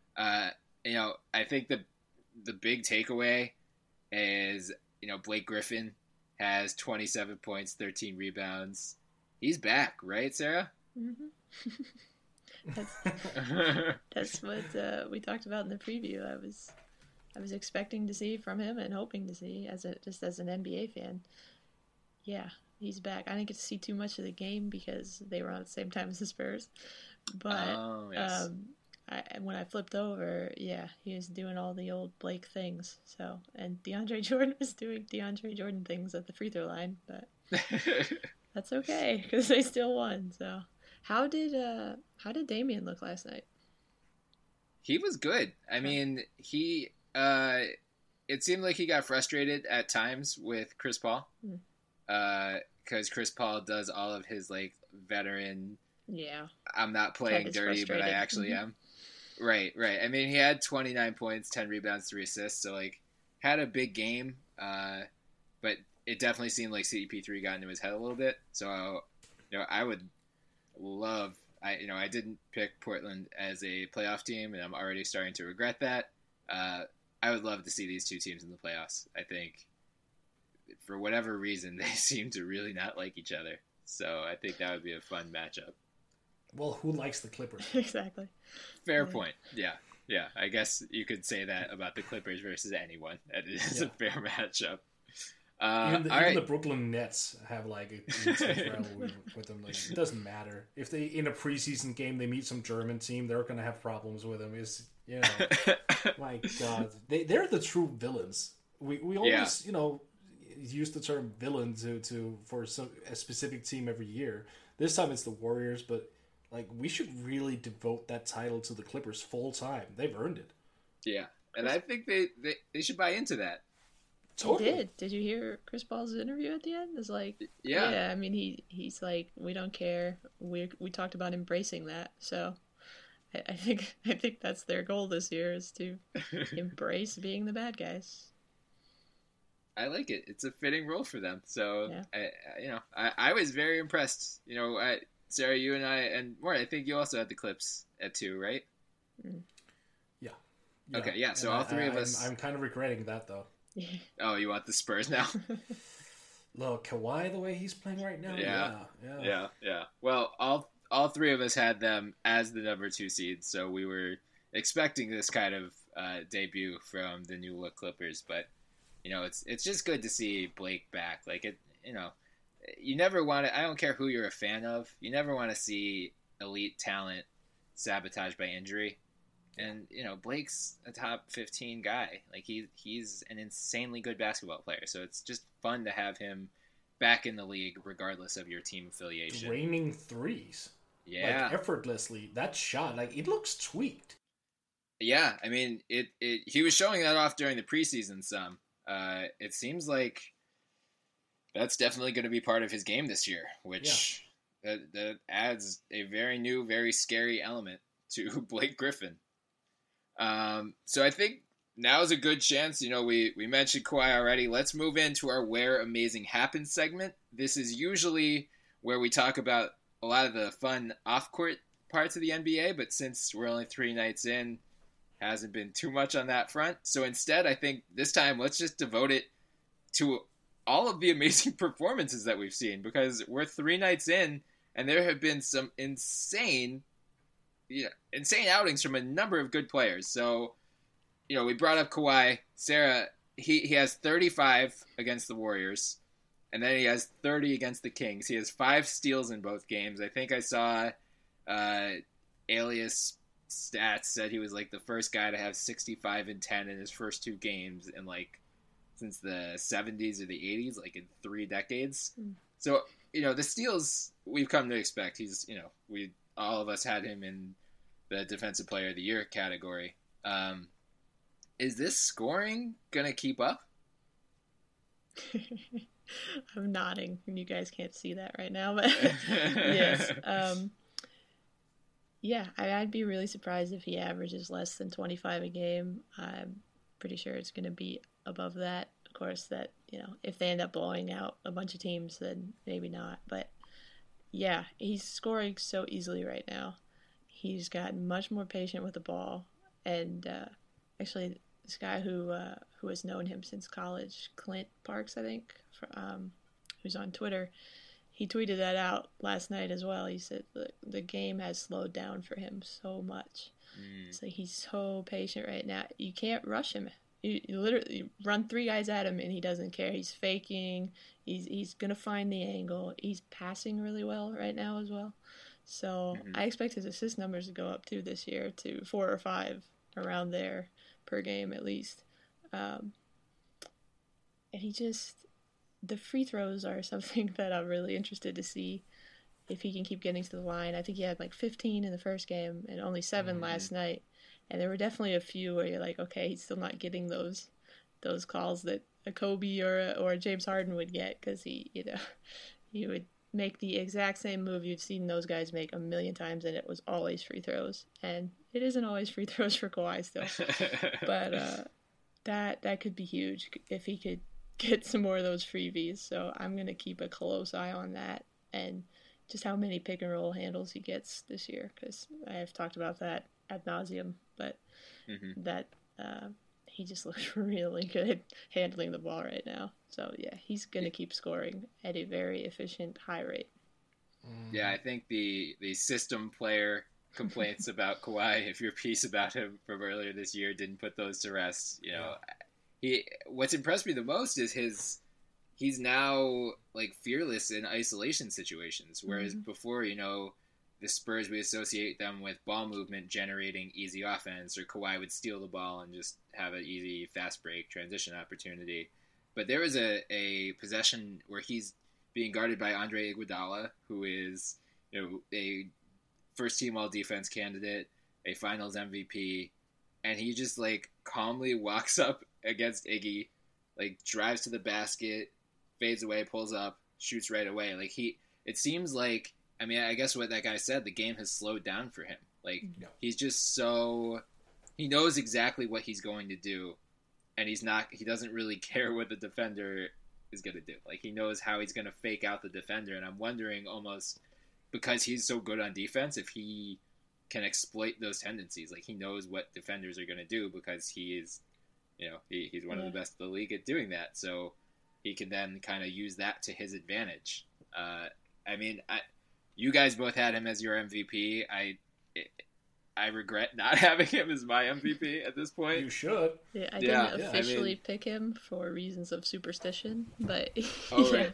I think the big takeaway is, Blake Griffin has 27 points, 13 rebounds. He's back, right, Sarah? Mm-hmm. That's what we talked about in the preview. I was expecting to see from him and hoping to see just as an NBA fan. Yeah, he's back. I didn't get to see too much of the game because they were on at the same time as the Spurs. But yes. When I flipped over, he was doing all the old Blake things. So, and DeAndre Jordan was doing DeAndre Jordan things at the free throw line, but that's okay because they still won. So, how did Damian look last night? He was good. I mean, he it seemed like he got frustrated at times with Chris Paul, because Chris Paul does all of his like veteran. Yeah, I'm not playing dirty, but I actually am. Right. I mean, he had 29 points, 10 rebounds, 3 assists, so like had a big game. But it definitely seemed like CP3 got into his head a little bit. So, I would love. I didn't pick Portland as a playoff team, and I'm already starting to regret that. I would love to see these two teams in the playoffs. I think, for whatever reason, they seem to really not like each other. So I think that would be a fun matchup. Well, who likes the Clippers? Exactly. Fair point. Yeah. I guess you could say that about the Clippers versus anyone. It is a fair matchup. Even the Brooklyn Nets have like a rivalry with them. Like, it doesn't matter if they in a preseason game they meet some German team, they're going to have problems with them. My God, they're the true villains. We always use the term villain for a specific team every year. This time it's the Warriors, but like we should really devote that title to the Clippers full time. They've earned it. Yeah, and I think they should buy into that. Totally. He did. Did you hear Chris Paul's interview at the end? It's like, I mean, he's like, we don't care. We talked about embracing that. So I think that's their goal this year is to embrace being the bad guys. I like it. It's a fitting role for them. So I was very impressed. Sarah, you and I, and Maury, I think you also had the Clips at 2, right? Yeah. Okay, yeah. So all three of us. I'm kind of regretting that though. Oh, you want the Spurs now? Look, Kawhi, the way he's playing right now. Yeah. Well, all three of us had them as the number 2 seed, so we were expecting this kind of debut from the new look Clippers. But it's just good to see Blake back. Like it, you never want to. I don't care who you're a fan of. You never want to see elite talent sabotaged by injury. And Blake's a top 15 guy. Like he's an insanely good basketball player. So it's just fun to have him back in the league, regardless of your team affiliation. Raining threes, yeah, like effortlessly. That shot, like it looks tweaked. Yeah, I mean, he was showing that off during the preseason. Some, it seems like that's definitely going to be part of his game this year, which that adds a very new, very scary element to Blake Griffin. So I think now is a good chance. We mentioned Kawhi already. Let's move into our Where Amazing Happens segment. This is usually where we talk about a lot of the fun off-court parts of the NBA, but since we're only 3 nights in, hasn't been too much on that front. So instead, I think this time, let's just devote it to all of the amazing performances that we've seen, because we're 3 nights in, and there have been some insane outings from a number of good players. So, we brought up Kawhi. Sarah, he has 35 against the Warriors, and then he has 30 against the Kings. He has 5 steals in both games. I think I saw Alias Stats said he was like the first guy to have 65 and 10 in his first 2 games in since the 70s or the 80s, like in 3 decades. So, the steals we've come to expect. He's, all of us had him in the Defensive Player of the Year category. Is this scoring going to keep up? I'm nodding, and you guys can't see that right now, but yes. I'd be really surprised if he averages less than 25 a game. I'm pretty sure it's going to be above that. Of course, that, if they end up blowing out a bunch of teams, then maybe not. But yeah, he's scoring so easily right now. He's gotten much more patient with the ball. And actually, this guy who has known him since college, Clint Parks, I think, who's on Twitter, he tweeted that out last night as well. He said the game has slowed down for him so much. So he's so patient right now. You can't rush him. You literally run 3 guys at him, and he doesn't care. He's faking. He's going to find the angle. He's passing really well right now as well. So I expect his assist numbers to go up too this year to 4 or 5, around there per game at least. And the free throws are something that I'm really interested to see if he can keep getting to the line. I think he had 15 in the first game and only 7 last night. And there were definitely a few where you're like, okay, he's still not getting those calls that a Kobe or a James Harden would get, because he would make the exact same move you'd seen those guys make a million times, and it was always free throws. And it isn't always free throws for Kawhi still. But that could be huge if he could get some more of those freebies. So I'm going to keep a close eye on that, and just how many pick and roll handles he gets this year, because I have talked about that ad nauseum. But that he just looks really good handling the ball right now. So yeah, he's going to keep scoring at a very efficient, high rate. Yeah, I think the system player complaints about Kawhi, if your piece about him from earlier this year didn't put those to rest, what's impressed me the most is he's now fearless in isolation situations, whereas before, the Spurs, we associate them with ball movement generating easy offense, or Kawhi would steal the ball and just have an easy fast break transition opportunity. But there was a possession where he's being guarded by Andre Iguodala, who is a first team all defense candidate, a finals MVP, and he just calmly walks up against Iggy, drives to the basket, fades away, pulls up, shoots right away. It seems like, I guess what that guy said, the game has slowed down for him. He's just he knows exactly what he's going to do, and he doesn't really care what the defender is going to do. He knows how he's going to fake out the defender, and I'm wondering almost because he's so good on defense, if he can exploit those tendencies, like he knows what defenders are going to do because he is, he's one of the best in the league at doing that. So he can then kind of use that to his advantage. You guys both had him as your MVP. I regret not having him as my MVP at this point. You should. Yeah, I didn't officially pick him for reasons of superstition, but oh right,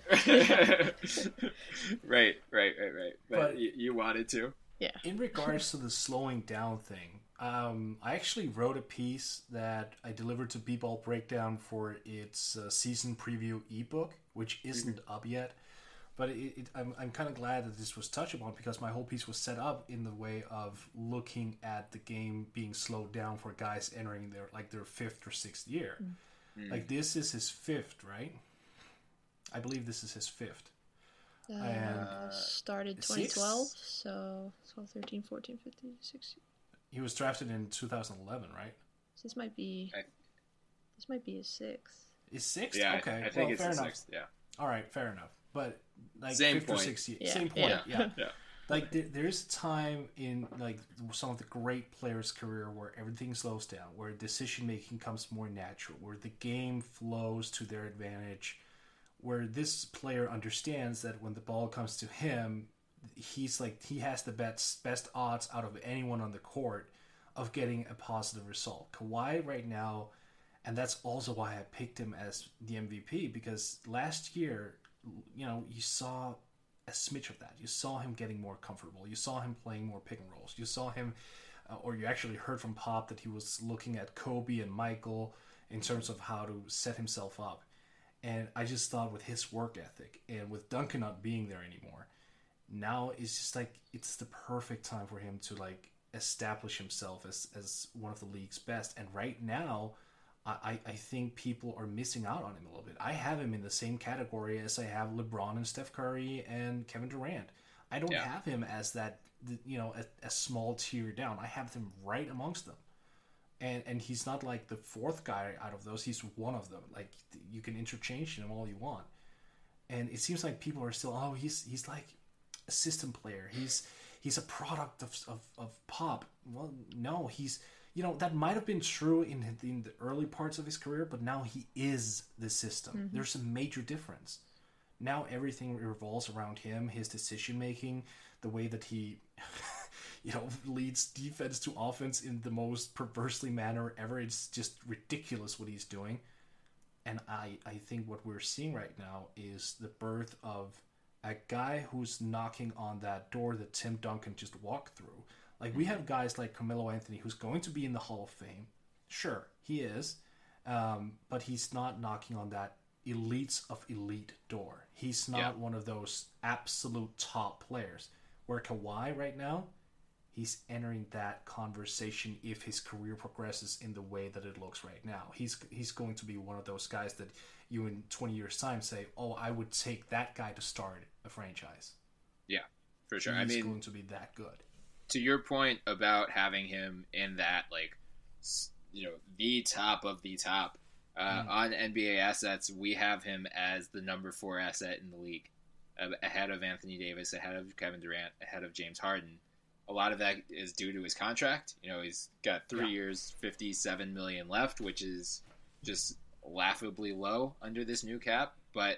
right. But you wanted to. Yeah. In regards to the slowing down thing, I actually wrote a piece that I delivered to B-Ball Breakdown for its season preview ebook, which isn't up yet. But I'm kind of glad that this was touched upon because my whole piece was set up in the way of looking at the game being slowed down for guys entering their fifth or sixth year. Mm. Like this is his fifth, right? I believe this is his fifth. Started 2012, so 12, 13, 14, 15, 16. He was drafted in 2011, right? This might be his sixth. His sixth? Yeah, okay. I think it's fair his enough. Sixth, yeah. All right, fair enough. But like same fifth point. or sixth year, same point. Yeah. Yeah. Like there's a time in like some of the great players' career where everything slows down, where decision making comes more natural, where the game flows to their advantage, where this player understands that when the ball comes to him, he has the best odds out of anyone on the court of getting a positive result. Kawhi right now, and that's also why I picked him as the MVP, because last year, you saw a smidge of that. You saw him getting more comfortable. You saw him playing more pick and rolls. You saw him, or you actually heard from Pop that he was looking at Kobe and Michael in terms of how to set himself up. And I just thought with his work ethic and with Duncan not being there anymore, now it's just like it's the perfect time for him to like establish himself as one of the league's best. And right now, I think people are missing out on him a little bit. I have him in the same category as I have LeBron and Steph Curry and Kevin Durant. I don't have him as that, a small tier down. I have them right amongst them. And he's not like the fourth guy out of those. He's one of them. Like you can interchange him all you want. And it seems like people are still, he's like a system player. He's a product of Pop. Well, no, he's, that might have been true in the early parts of his career, but now he is the system. Mm-hmm. There's a major difference. Now everything revolves around him, his decision making, the way that he, leads defense to offense in the most perversely manner ever. It's just ridiculous what he's doing. And I think what we're seeing right now is the birth of a guy who's knocking on that door that Tim Duncan just walked through. Like, we have guys like Carmelo Anthony who's going to be in the Hall of Fame. Sure, he is. But he's not knocking on that elites of elite door. He's not one of those absolute top players. Where Kawhi right now, he's entering that conversation if his career progresses in the way that it looks right now. He's going to be one of those guys that you in 20 years' time say, oh, I would take that guy to start a franchise. Yeah, for sure. He's going to be that good. To your point about having him in that, the top of the top, on NBA assets, we have him as the number 4 asset in the league, ahead of Anthony Davis, ahead of Kevin Durant, ahead of James Harden. A lot of that is due to his contract. He's got 3 years, $57 million left, which is just laughably low under this new cap. But,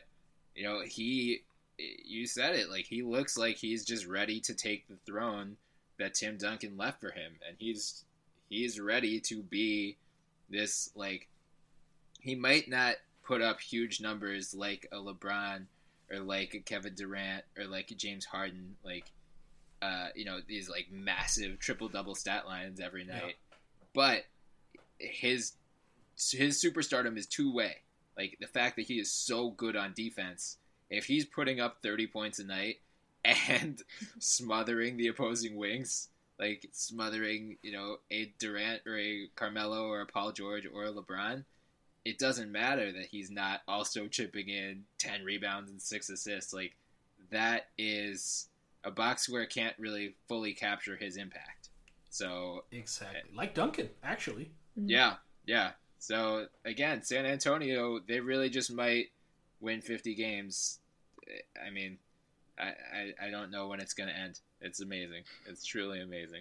you said it, he looks like he's just ready to take the throne that Tim Duncan left for him, and he's ready to be this, he might not put up huge numbers like a LeBron or like a Kevin Durant or like a James Harden, these massive triple-double stat lines every night, but his superstardom is two-way. The fact that he is so good on defense, if he's putting up 30 points a night and smothering the opposing wings, smothering, a Durant or a Carmelo or a Paul George or a LeBron, it doesn't matter that he's not also chipping in 10 rebounds and 6 assists. That is a box score can't really fully capture his impact. So exactly. Like Duncan, actually. Yeah. So again, San Antonio, they really just might win 50 games. I mean, I don't know when it's going to end. It's amazing. It's truly amazing.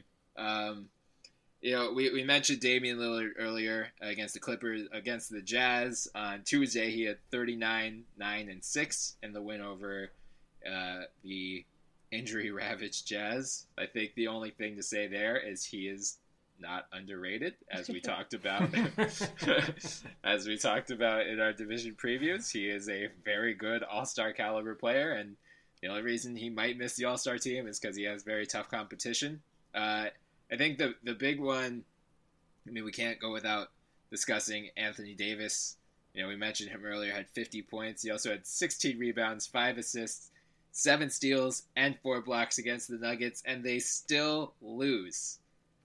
We mentioned Damian Lillard earlier against the Clippers, against the Jazz. On Tuesday, he had 39, 9, and 6 in the win over the injury-ravaged Jazz. I think the only thing to say there is he is not underrated, as we talked about. As we talked about in our division previews, he is a very good all-star caliber player, and the only reason he might miss the all-star team is because he has very tough competition. I think the big one, I mean, we can't go without discussing Anthony Davis. We mentioned him earlier, had 50 points. He also had 16 rebounds, 5 assists, 7 steals, and 4 blocks against the Nuggets, and they still lose.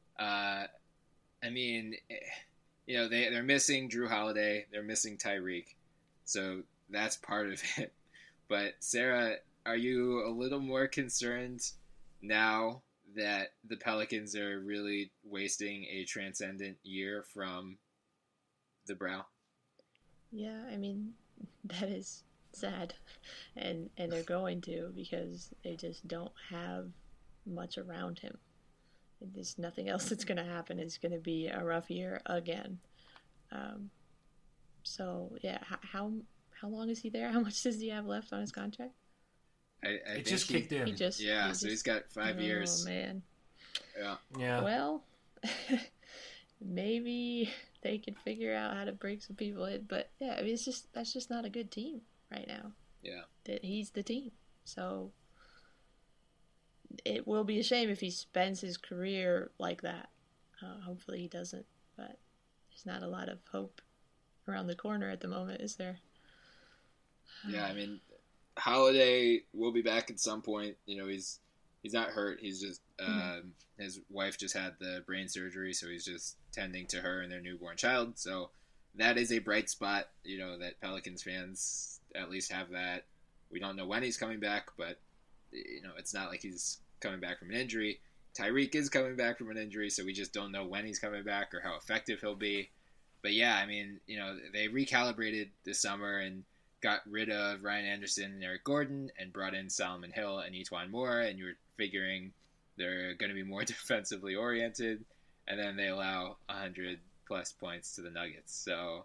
They're missing Drew Holiday. They're missing Tyreek. So that's part of it. But Sarah, are you a little more concerned now that the Pelicans are really wasting a transcendent year from the brow? Yeah, I mean, that is sad. And they're going to, because they just don't have much around him. There's nothing else that's going to happen. It's going to be a rough year again. How long is he there? How much does he have left on his contract? I think just kicked in. He's got 5 years. Oh, man. Yeah. Well, maybe they could figure out how to break some people in. But, yeah, I mean, that's just not a good team right now. Yeah. That he's the team. So it will be a shame if he spends his career like that. Hopefully he doesn't, but there's not a lot of hope around the corner at the moment, is there? Yeah, I mean, Holiday will be back at some point. He's not hurt. He's just his wife just had the brain surgery, so he's just tending to her and their newborn child. So that is a bright spot. That Pelicans fans at least have that. We don't know when he's coming back, but it's not like he's coming back from an injury. Tyreek is coming back from an injury, so we just don't know when he's coming back or how effective he'll be. But yeah, I mean, they recalibrated this summer and got rid of Ryan Anderson and Eric Gordon and brought in Solomon Hill and Etuan Moore, and you're figuring they're going to be more defensively oriented, and then they allow 100-plus points to the Nuggets. So,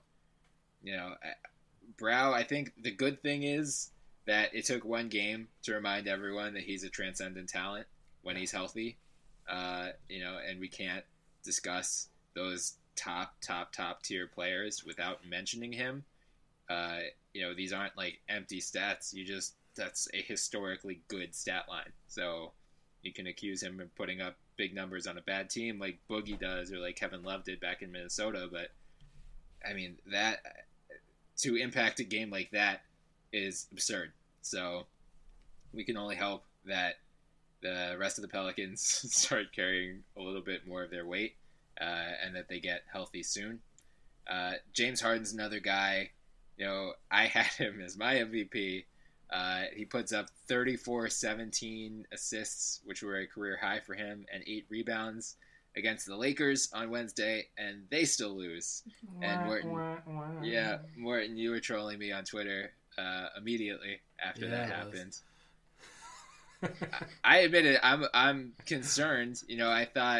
Brow, I think the good thing is that it took one game to remind everyone that he's a transcendent talent when he's healthy. And we can't discuss those top tier players without mentioning him. These aren't like empty stats. That's a historically good stat line. So you can accuse him of putting up big numbers on a bad team like Boogie does or like Kevin Love did back in Minnesota. But I mean, that to impact a game like that is absurd. So we can only hope that the rest of the Pelicans start carrying a little bit more of their weight and that they get healthy soon. James Harden's another guy. I had him as my MVP. He puts up 34, 17 assists, which were a career high for him, and 8 rebounds against the Lakers on Wednesday, and they still lose. And Morton, you were trolling me on Twitter immediately after that happened. I admit it. I'm concerned. I thought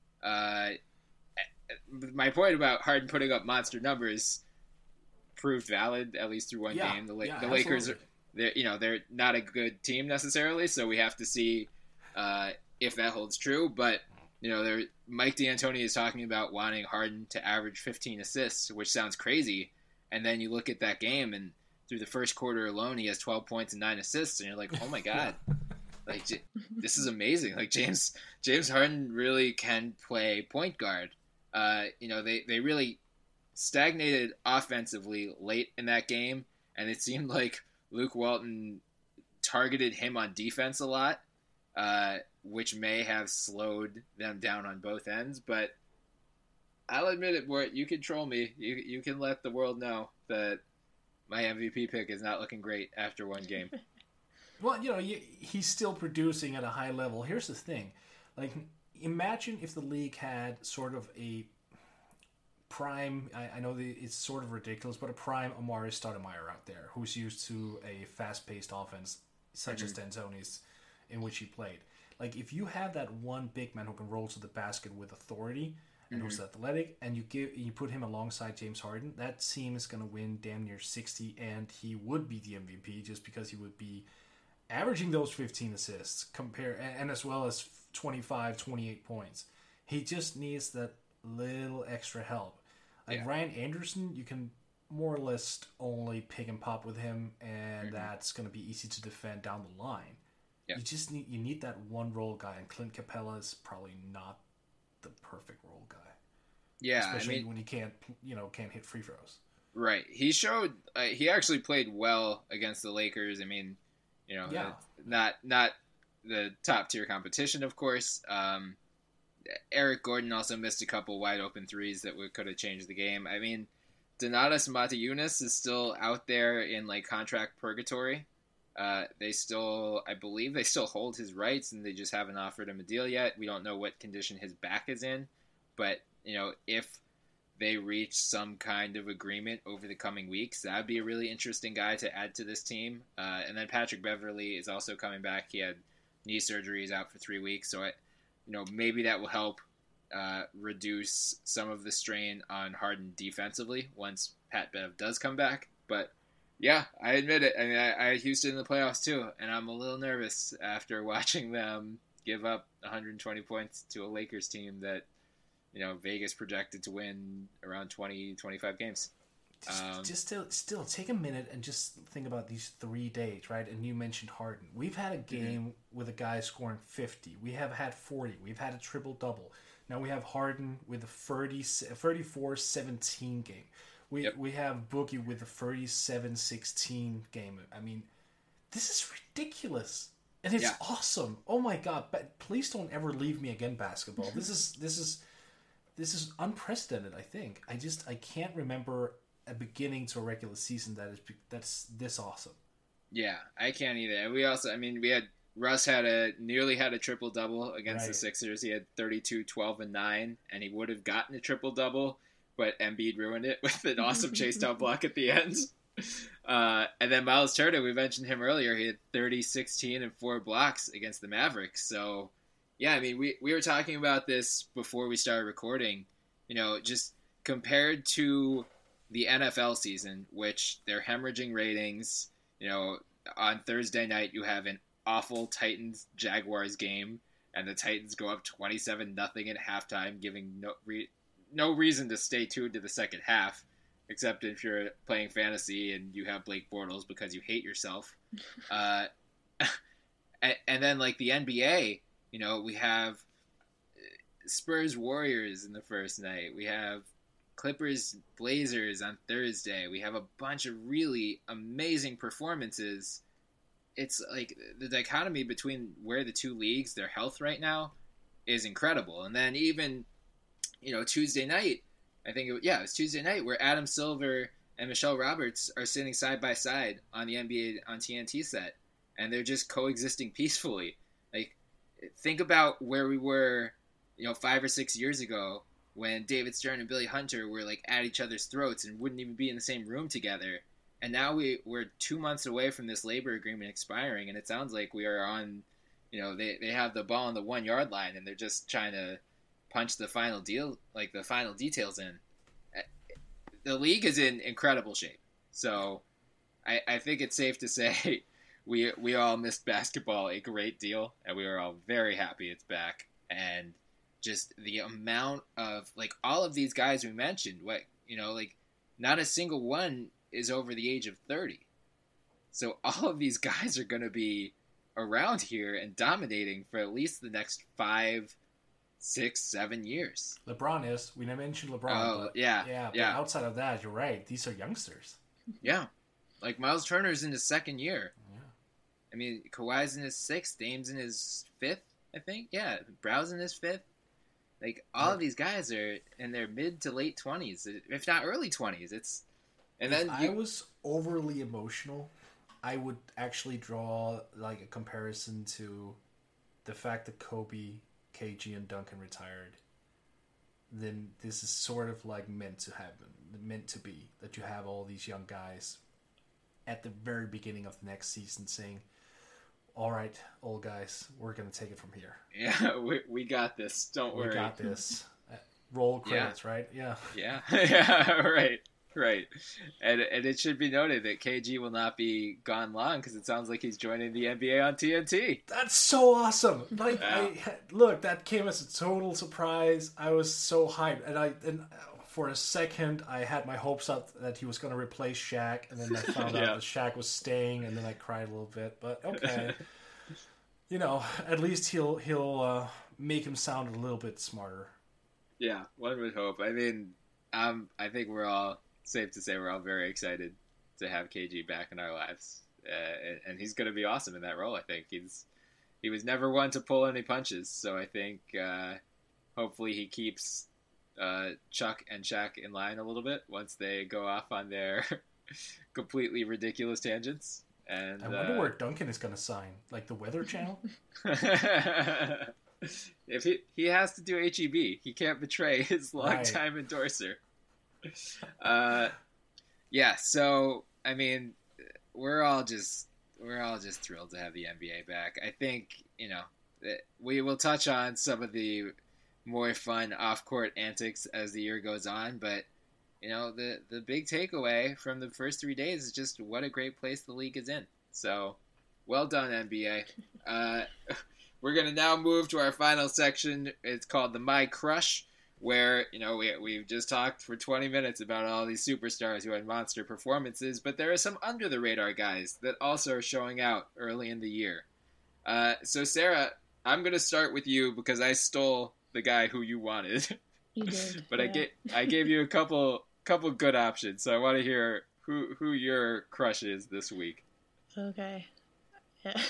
my point about Harden putting up monster numbers proved valid, at least through one game. The Lakers, they're not a good team necessarily, so we have to see if that holds true. But Mike D'Antoni is talking about wanting Harden to average 15 assists, which sounds crazy. And then you look at that game, and through the first quarter alone, he has 12 points and 9 assists, and you're like, oh my god, like this is amazing. Like James Harden really can play point guard. They really stagnated offensively late in that game, and it seemed like Luke Walton targeted him on defense a lot, which may have slowed them down on both ends. But I'll admit it, Mort, you can troll me. You can let the world know that my MVP pick is not looking great after one game. Well, he's still producing at a high level. Here's the thing. Like, imagine if the league had sort of a prime, I know it's sort of ridiculous, but a prime Amari Stoudemire out there who's used to a fast-paced offense such as D'Antoni's, in which he played. Like, if you have that one big man who can roll to the basket with authority and who's athletic, and you put him alongside James Harden, that team is going to win damn near 60, and he would be the MVP just because he would be averaging those 15 assists and as well as 25, 28 points. He just needs that little extra help. Like Ryan Anderson, you can more or less only pick and pop with him, and that's going to be easy to defend down the line. Yeah. You need that one role guy, and Clint Capella is probably not the perfect role guy. Yeah, especially when he can't hit free throws. Right. He showed he actually played well against the Lakers. I mean, not the top tier competition, of course. Eric Gordon also missed a couple wide open threes that could have changed the game. I mean, Donatas Motiejunas is still out there in like contract purgatory. I believe they still hold his rights, and they just haven't offered him a deal yet. We don't know what condition his back is in, but if they reach some kind of agreement over the coming weeks, that'd be a really interesting guy to add to this team. And then Patrick Beverley is also coming back. He had knee surgery, he's out for 3 weeks, so maybe that will help reduce some of the strain on Harden defensively once Pat Bev does come back. But yeah, I admit it. I mean, I had Houston in the playoffs too, and I'm a little nervous after watching them give up 120 points to a Lakers team that, Vegas projected to win around 20, 25 games. Just still take a minute and just think about these 3 days, right? And you mentioned Harden. We've had a game with a guy scoring 50. We have had 40. We've had a triple-double. Now we have Harden with a 34-17 game. We have Boogie with a 37-16 game. I mean, this is ridiculous. And it's awesome. Oh my God. But please don't ever leave me again, basketball. This is unprecedented, I think. I can't remember a beginning to a regular season that's this awesome. Yeah, I can't either. Russ nearly had a triple-double against the Sixers. He had 32, 12, and 9, and he would have gotten a triple-double, but Embiid ruined it with an awesome chase-down block at the end. And then Miles Turner, we mentioned him earlier, he had 30, 16, and 4 blocks against the Mavericks. So, yeah, I mean, we were talking about this before we started recording, just compared to the NFL season, which they're hemorrhaging ratings. On Thursday night, you have an awful Titans-Jaguars game, and the Titans go up 27-0 at halftime, giving no reason to stay tuned to the second half, except if you're playing fantasy and you have Blake Bortles because you hate yourself. And then, like, the NBA, we have Spurs-Warriors in the first night. We have Clippers-Blazers on Thursday. We have a bunch of really amazing performances. It's like the dichotomy between where the two leagues, their health right now, is incredible. And then even, Tuesday night, it was Tuesday night where Adam Silver and Michelle Roberts are sitting side by side on the NBA on TNT set, and they're just coexisting peacefully. Like, think about where we were, 5 or 6 years ago when David Stern and Billy Hunter were like at each other's throats and wouldn't even be in the same room together. And now we're 2 months away from this labor agreement expiring, and it sounds like we are on, they have the ball on the 1 yard line, and they're just trying to punch the final details in. The league is in incredible shape. So I think it's safe to say we all missed basketball a great deal, and we were all very happy it's back. And just the amount of, like, all of these guys we mentioned, not a single one is over the age of 30. So all of these guys are going to be around here and dominating for at least the next 5, 6, 7 years. LeBron is. We never mentioned LeBron. Oh, but outside of that, you're right. These are youngsters. Yeah. Like, Miles Turner's in his second year. Yeah. I mean, Kawhi's in his 6th. Dame's in his 5th, I think. Yeah. Brow's in his 5th. Like, all of these guys are in their mid to late 20s, if not early 20s. I was overly emotional, I would actually draw like a comparison to the fact that Kobe, KG, and Duncan retired. Then this is sort of like meant to happen, meant to be, that you have all these young guys at the very beginning of the next season saying, all right, old guys, we're going to take it from here. Yeah, we got this. Don't worry. We got this. Roll credits, right? Yeah. Yeah. Yeah, right. And it should be noted that KG will not be gone long because it sounds like he's joining the NBA on TNT. That's so awesome. Like, look, that came as a total surprise. I was so hyped. And for a second, I had my hopes up that he was going to replace Shaq, and then I found out that Shaq was staying, and then I cried a little bit. But okay, at least he'll make him sound a little bit smarter. Yeah, one would hope. I mean, I think we're all safe to say we're all very excited to have KG back in our lives, and he's going to be awesome in that role. I think he was never one to pull any punches, so I think hopefully he keeps Chuck and Shaq in line a little bit once they go off on their completely ridiculous tangents. And I wonder where Duncan is going to sign, like the Weather Channel. If he has to do HEB, he can't betray his longtime endorser. Yeah. So I mean, we're all just thrilled to have the NBA back. I think we will touch on some of the more fun off-court antics as the year goes on, but the big takeaway from the first 3 days is just what a great place the league is in. So, well done, NBA. We're going to now move to our final section. It's called the My Crush, where, we've just talked for 20 minutes about all these superstars who had monster performances, but there are some under-the-radar guys that also are showing out early in the year. So, Sarah, I'm going to start with you because I stole the guy who you wanted. You did. But yeah. I gave you a couple good options, so I want to hear who your crush is this week. Okay. Yeah.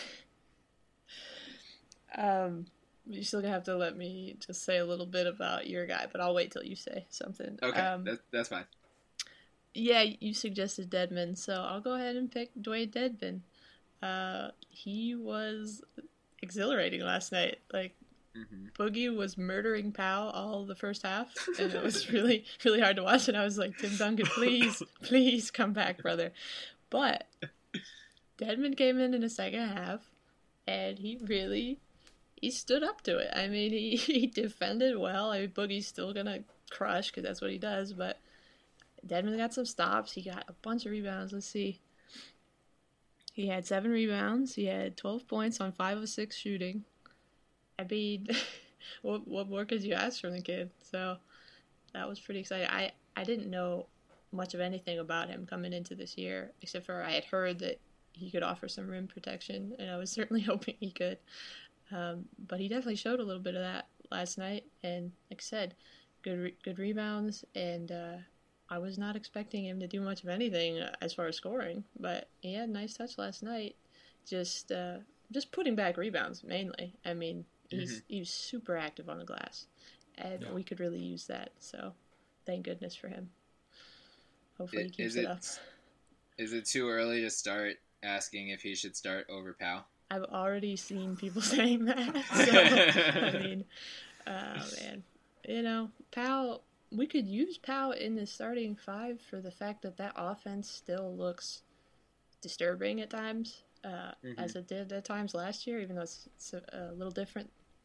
You're still gonna have to let me just say a little bit about your guy, but I'll wait till you say something. Okay, that's fine. Yeah, you suggested Dedmon, so I'll go ahead and pick Dwayne Dedmon. He was exhilarating last night. Like, Boogie was murdering Powell all the first half, and it was really, really hard to watch. And I was like, Tim Duncan, please come back, brother. But Dedmon came in the second half, and he stood up to it. I mean, he defended well. I mean, Boogie's still gonna crush because that's what he does. But Dedmon got some stops. He got a bunch of rebounds. Let's see. He had 7 rebounds. He had 12 points on 5 of 6 shooting. I mean, what more could you ask from the kid? So that was pretty exciting. I didn't know much of anything about him coming into this year, except for I had heard that he could offer some rim protection, and I was certainly hoping he could. But he definitely showed a little bit of that last night, and like I said, good rebounds, and I was not expecting him to do much of anything as far as scoring, but he had a nice touch last night, just putting back rebounds mainly. I mean, he was super active on the glass, and we could really use that. So, thank goodness for him. Hopefully, he keeps it up. Is it too early to start asking if he should start over Powell? I've already seen people saying that. So, I mean, man, Powell. We could use Powell in the starting 5 for the fact that offense still looks disturbing at times. As it did at times last year, even though it's a little different.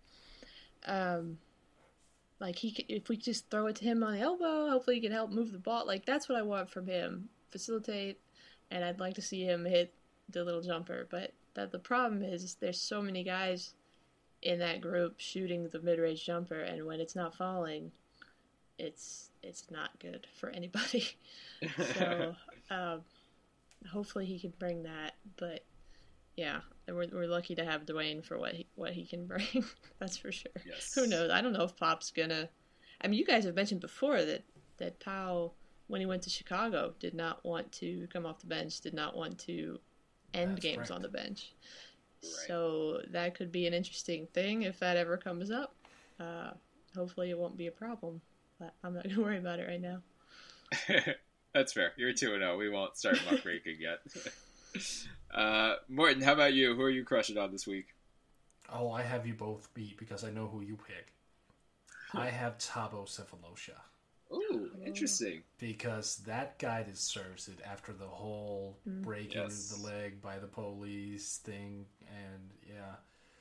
If we just throw it to him on the elbow, hopefully he can help move the ball. Like, that's what I want from him. Facilitate, and I'd like to see him hit the little jumper. But the problem is there's so many guys in that group shooting the mid-range jumper, and when it's not falling, it's not good for anybody. So, hopefully he can bring that, but yeah, we're lucky to have Dwayne for what he can bring. That's for sure. Yes. Who knows? I don't know if Pop's gonna. I mean, you guys have mentioned before that Powell, when he went to Chicago, did not want to come off the bench, did not want to end games on the bench. Right. So that could be an interesting thing if that ever comes up. Hopefully it won't be a problem, but I'm not gonna worry about it right now. That's fair. You're 2-0. We won't start muckraking yet. Morton, how about you? Who are you crushing on this week? Oh, I have you both beat because I know who you pick. I have Thabo Sefolosha. Ooh, interesting. Because that guy deserves it after the whole breaking the leg by the police thing. And yeah.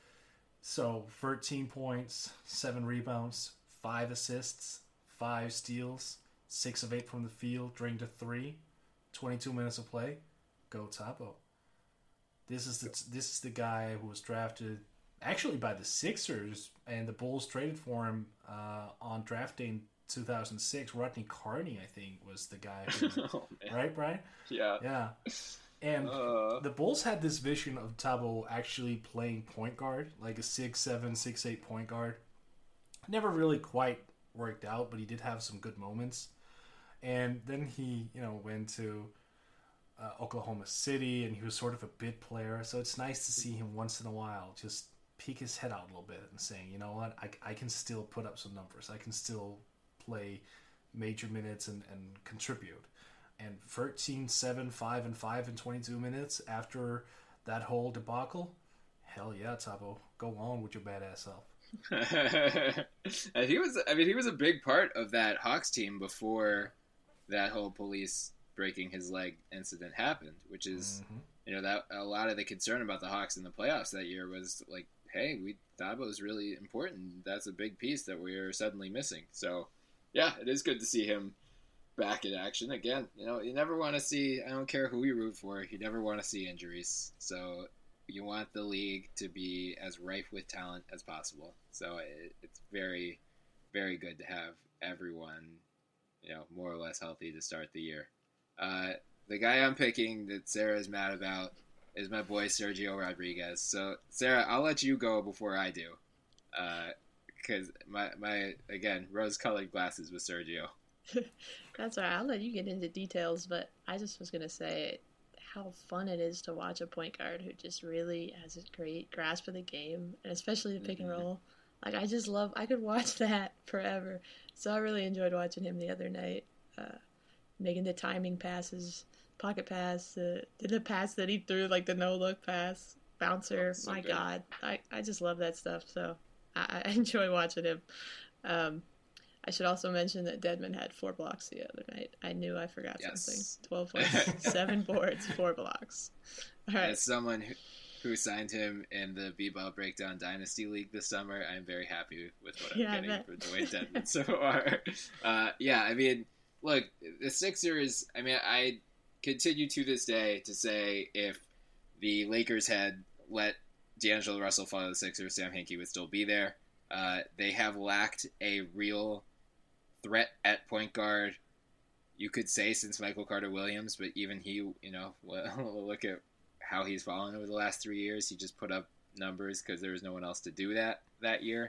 So 13 points, 7 rebounds, 5 assists, 5 steals, 6 of 8 from the field, drained to 3, 22 minutes of play. Go Thabo. This is the guy who was drafted actually by the Sixers, and the Bulls traded for him on draft day in 2006. Rodney Carney, I think, was the guy. Right, Brian? Yeah. Yeah. And the Bulls had this vision of Thabo actually playing point guard, like a 6'7", 6'8" point guard. Never really quite worked out, but he did have some good moments. And then he, went to Oklahoma City, and he was sort of a bit player. So it's nice to see him once in a while just peek his head out a little bit and saying, you know what, I can still put up some numbers. I can still play major minutes and contribute. And 13, 7, 5, and 5 in 22 minutes after that whole debacle, hell yeah, Thabo, go on with your badass self. And he was a big part of that Hawks team before that whole police breaking his leg incident happened, which is, that a lot of the concern about the Hawks in the playoffs that year was like, hey, Thabo is really important. That's a big piece that we're suddenly missing. So, yeah, it is good to see him back in action again. You never want to see, I don't care who you root for, you never want to see injuries. So you want the league to be as rife with talent as possible. So it's very, very good to have everyone, more or less healthy to start the year. The guy I'm picking that Sarah is mad about is my boy Sergio Rodriguez. So Sarah, I'll let you go before I do, because my again rose-colored glasses with Sergio. That's all right. I'll let you get into details, but I just was going to say how fun it is to watch a point guard who just really has a great grasp of the game, and especially the pick and roll. Like, I could watch that forever. So I really enjoyed watching him the other night, making the timing passes, pocket pass, the pass that he threw, like the no-look pass, bouncer. My God. I just love that stuff, so I enjoy watching him. I should also mention that Dedmon had 4 blocks the other night. I knew I forgot something. 12 points, 7 boards, 4 blocks. All right. As someone who signed him in the B-Ball Breakdown Dynasty League this summer, I'm very happy with what I'm getting from Dwayne Dedmon so far. Look, the Sixers, I continue to this day to say if the Lakers had let D'Angelo Russell fall to the Sixers, Sam Hinkie would still be there. They have lacked a real threat at point guard, you could say, since Michael Carter-Williams, but even he, look at how he's fallen over the last 3 years. He just put up numbers because there was no one else to do that year.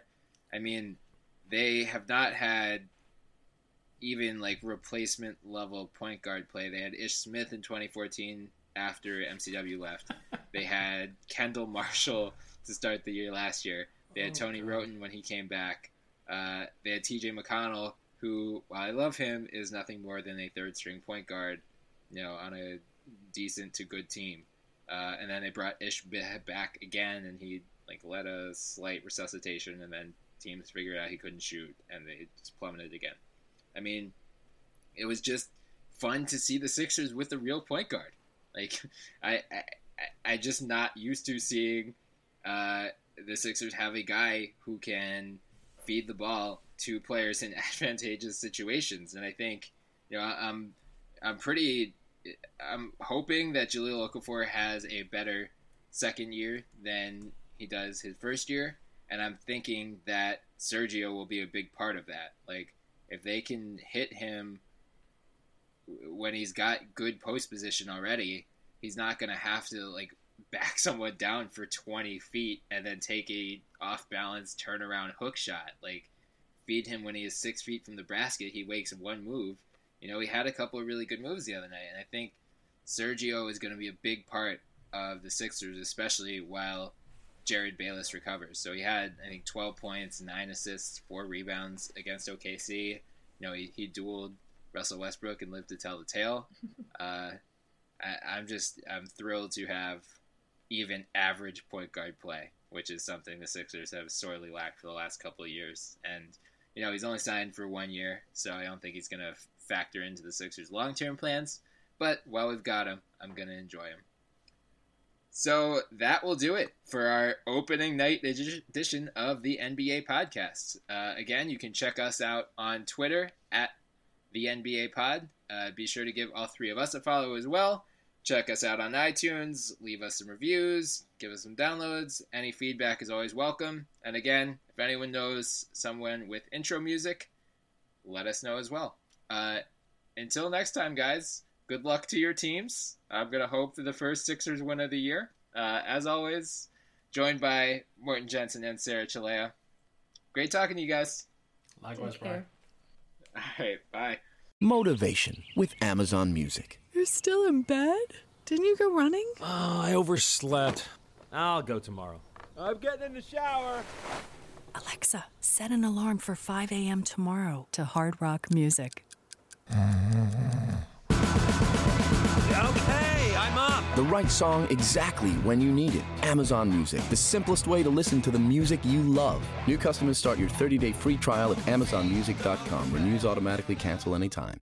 They have not had even replacement level point guard play. They had Ish Smith in 2014 after MCW left. They had Kendall Marshall to start the year last year. They had Tony Wroten when he came back. They had TJ McConnell, who, while I love him, is nothing more than a third-string point guard, on a decent to good team. And then they brought Ish back again, and he led a slight resuscitation, and then teams figured out he couldn't shoot, and they just plummeted again. It was just fun to see the Sixers with a real point guard. I just not used to seeing the Sixers have a guy who can feed the ball to players in advantageous situations. And I think, I'm hoping that Jahlil Okafor has a better second year than he does his first year. And I'm thinking that Sergio will be a big part of that. If they can hit him when he's got good post position already, he's not going to have to back someone down for 20 feet and then take a off-balance turnaround hook shot. Feed him when he is 6 feet from the basket. He wakes one move. He had a couple of really good moves the other night, and I think Sergio is going to be a big part of the Sixers, especially while Jared Bayless recovers. So he had, I think, 12 points, 9 assists, 4 rebounds against OKC. He dueled Russell Westbrook and lived to tell the tale. I'm thrilled to have even average point guard play, which is something the Sixers have sorely lacked for the last couple of years. And, he's only signed for 1 year, so I don't think he's going to factor into the Sixers' long-term plans. But while we've got him, I'm going to enjoy him. So that will do it for our opening night edition of the NBA podcast. Again, you can check us out on Twitter at the NBA Pod. Be sure to give all three of us a follow as well. Check us out on iTunes. Leave us some reviews. Give us some downloads. Any feedback is always welcome. And again, if anyone knows someone with intro music, let us know as well. Until next time, guys, good luck to your teams. I'm going to hope for the first Sixers win of the year. As always, joined by Morton Jensen and Sarah Chalea. Great talking to you guys. Likewise, Brian. All right, bye. Motivation with Amazon Music. You're still in bed? Didn't you go running? Oh, I overslept. I'll go tomorrow. I'm getting in the shower. Alexa, set an alarm for 5 a.m. tomorrow to Hard Rock Music. Okay, I'm up. The right song exactly when you need it. Amazon Music, the simplest way to listen to the music you love. New customers start your 30-day free trial at amazonmusic.com. Renews automatically, cancel anytime.